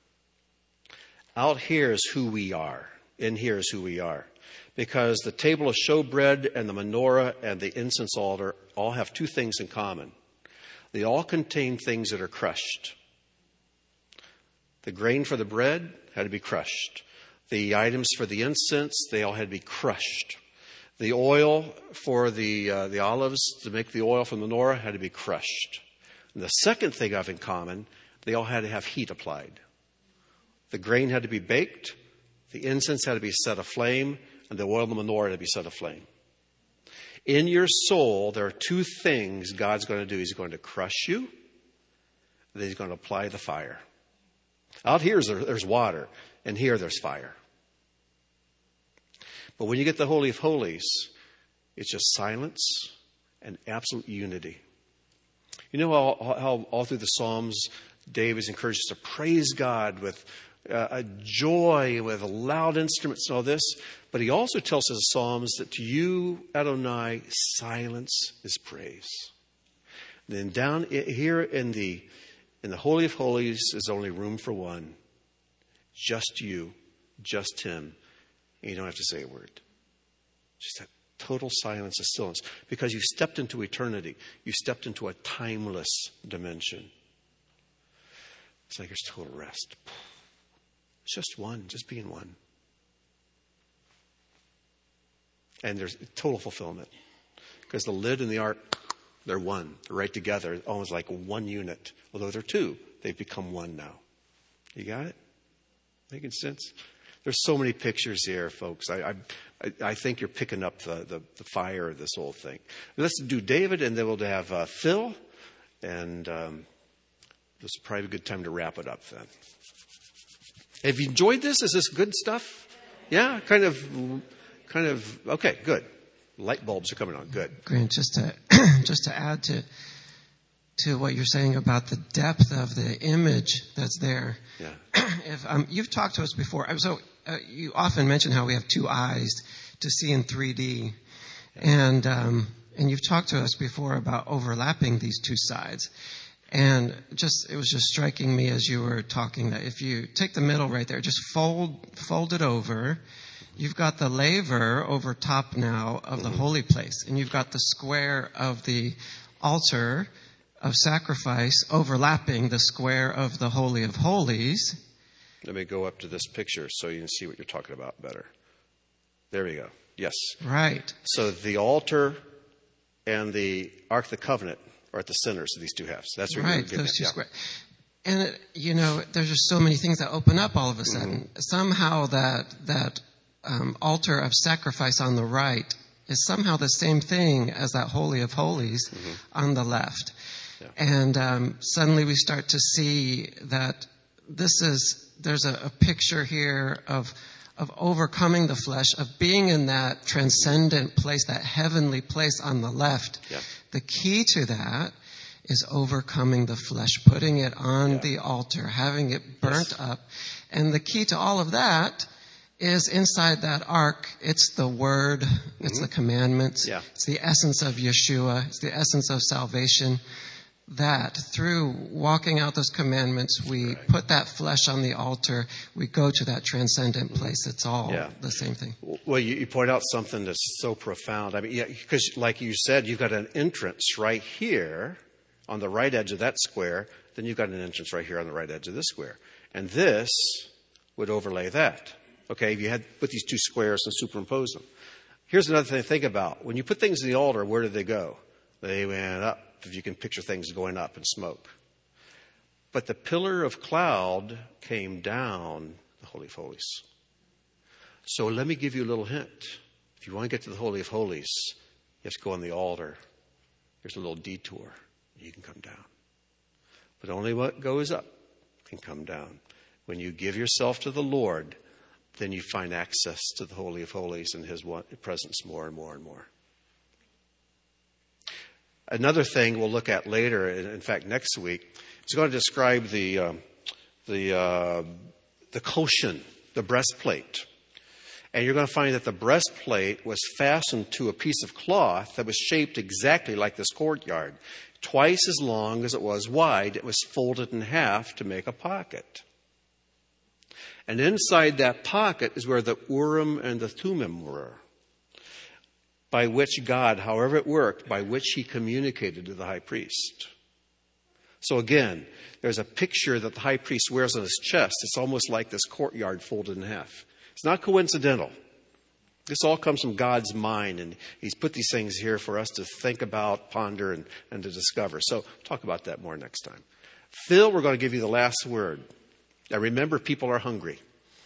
Out here is who we are. In here is who we are. Because the table of showbread and the menorah and the incense altar all have two things in common. They all contain things that are crushed. The grain for the bread had to be crushed. The items for the incense, they all had to be crushed. The oil for the olives to make the oil from the menorah had to be crushed. And the second thing I have in common, they all had to have heat applied. The grain had to be baked, the incense had to be set aflame, and the oil of the menorah had to be set aflame. In your soul, there are two things God's going to do. He's going to crush you, and then he's going to apply the fire. Out here, there's water, and here there's fire. But when you get the Holy of Holies, it's just silence and absolute unity. You know how all through the Psalms, David is encouraged us to praise God with a joy, with loud instruments and all this. But he also tells us in the Psalms that to you, Adonai, silence is praise. And then down here in the Holy of Holies is only room for one. Just you, just him. And you don't have to say a word. Just that total silence and stillness. Because you stepped into eternity. You stepped into a timeless dimension. It's like there's total rest. It's just one, just being one. And there's total fulfillment. Because the lid and the ark, they're one. They're right together, almost like one unit. Although they're two, they've become one now. You got it? Making sense? There's so many pictures here, folks. I think you're picking up the fire of this whole thing. Let's do David, and then we'll have Phil. And this is probably a good time to wrap it up then. Have you enjoyed this? Is this good stuff? Yeah? Kind of, okay, good. Light bulbs are coming on. Good. Grant, just to add to what you're saying about the depth of the image that's there. Yeah. If you've talked to us before, so you often mention how we have two eyes to see in 3D, and you've talked to us before about overlapping these two sides. And it was just striking me as you were talking that if you take the middle right there, just fold it over. You've got the laver over top now of the holy place, and you've got the square of the altar of sacrifice overlapping the square of the Holy of Holies. Let me go up to this picture so you can see what you're talking about better. There we go. Yes. Right. So the altar and the Ark of the Covenant are at the centers of these two halves. That's what right. Those two squares. And there's just so many things that open up all of a sudden. Somehow that altar of sacrifice on the right is somehow the same thing as that Holy of Holies on the left. Yeah. And suddenly we start to see that there's a picture here of overcoming the flesh, of being in that transcendent place, that heavenly place on the left. Yeah. The key to that is overcoming the flesh, putting it on the altar, having it burnt up. And the key to all of that is inside that ark. It's the word, it's the commandments, it's the essence of Yeshua, it's the essence of salvation. That through walking out those commandments, we put that flesh on the altar, we go to that transcendent place. It's all the same thing. Well, you point out something that's so profound. I mean, because like you said, you've got an entrance right here on the right edge of that square. Then you've got an entrance right here on the right edge of this square. And this would overlay that. Okay, if you had put these two squares and superimpose them. Here's another thing to think about. When you put things in the altar, where did they go? They went up. If you can picture things going up in smoke. But the pillar of cloud came down the Holy of Holies. So let me give you a little hint. If you want to get to the Holy of Holies, you have to go on the altar. There's a little detour. You can come down. But only what goes up can come down. When you give yourself to the Lord, then you find access to the Holy of Holies and his presence more and more and more. Another thing we'll look at later, in fact next week, is going to describe the koshin, the breastplate. And you're going to find that the breastplate was fastened to a piece of cloth that was shaped exactly like this courtyard. Twice as long as it was wide, it was folded in half to make a pocket. And inside that pocket is where the Urim and the Thummim were, by which God, however it worked, by which he communicated to the high priest. So again, there's a picture that the high priest wears on his chest. It's almost like this courtyard folded in half. It's not coincidental. This all comes from God's mind, and he's put these things here for us to think about, ponder, and to discover. So we'll talk about that more next time. Phil, we're going to give you the last word. Now remember, people are hungry.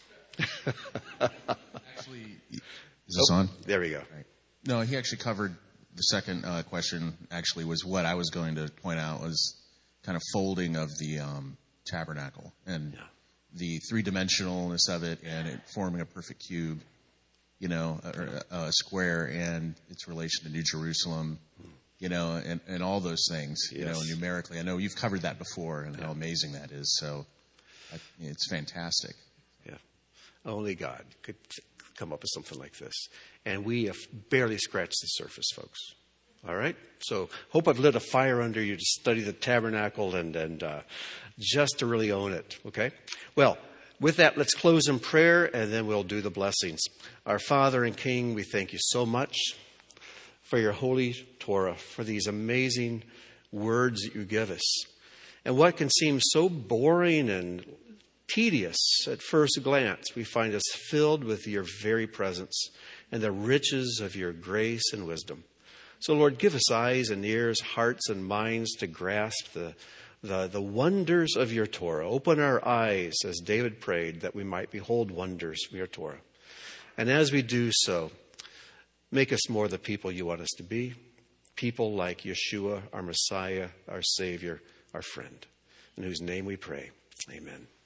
Actually, is this on? There we go. Right. No, he actually covered the second question. Actually, was what I was going to point out was kind of folding of the tabernacle and the three-dimensionalness of it, and it forming a perfect cube, or a square, and its relation to New Jerusalem, and all those things, numerically. I know you've covered that before and how amazing that is. So it's fantastic. Yeah. Only God could come up with something like this. And we have barely scratched the surface, folks. All right? So hope I've lit a fire under you to study the tabernacle and just to really own it. Okay? Well, with that, let's close in prayer, and then we'll do the blessings. Our Father and King, we thank you so much for your holy Torah, for these amazing words that you give us. And what can seem so boring and tedious at first glance, we find us filled with your very presence and the riches of your grace and wisdom. So, Lord, give us eyes and ears, hearts and minds to grasp the wonders of your Torah. Open our eyes, as David prayed, that we might behold wonders from your Torah. And as we do so, make us more the people you want us to be, people like Yeshua, our Messiah, our Savior, our friend, in whose name we pray. Amen.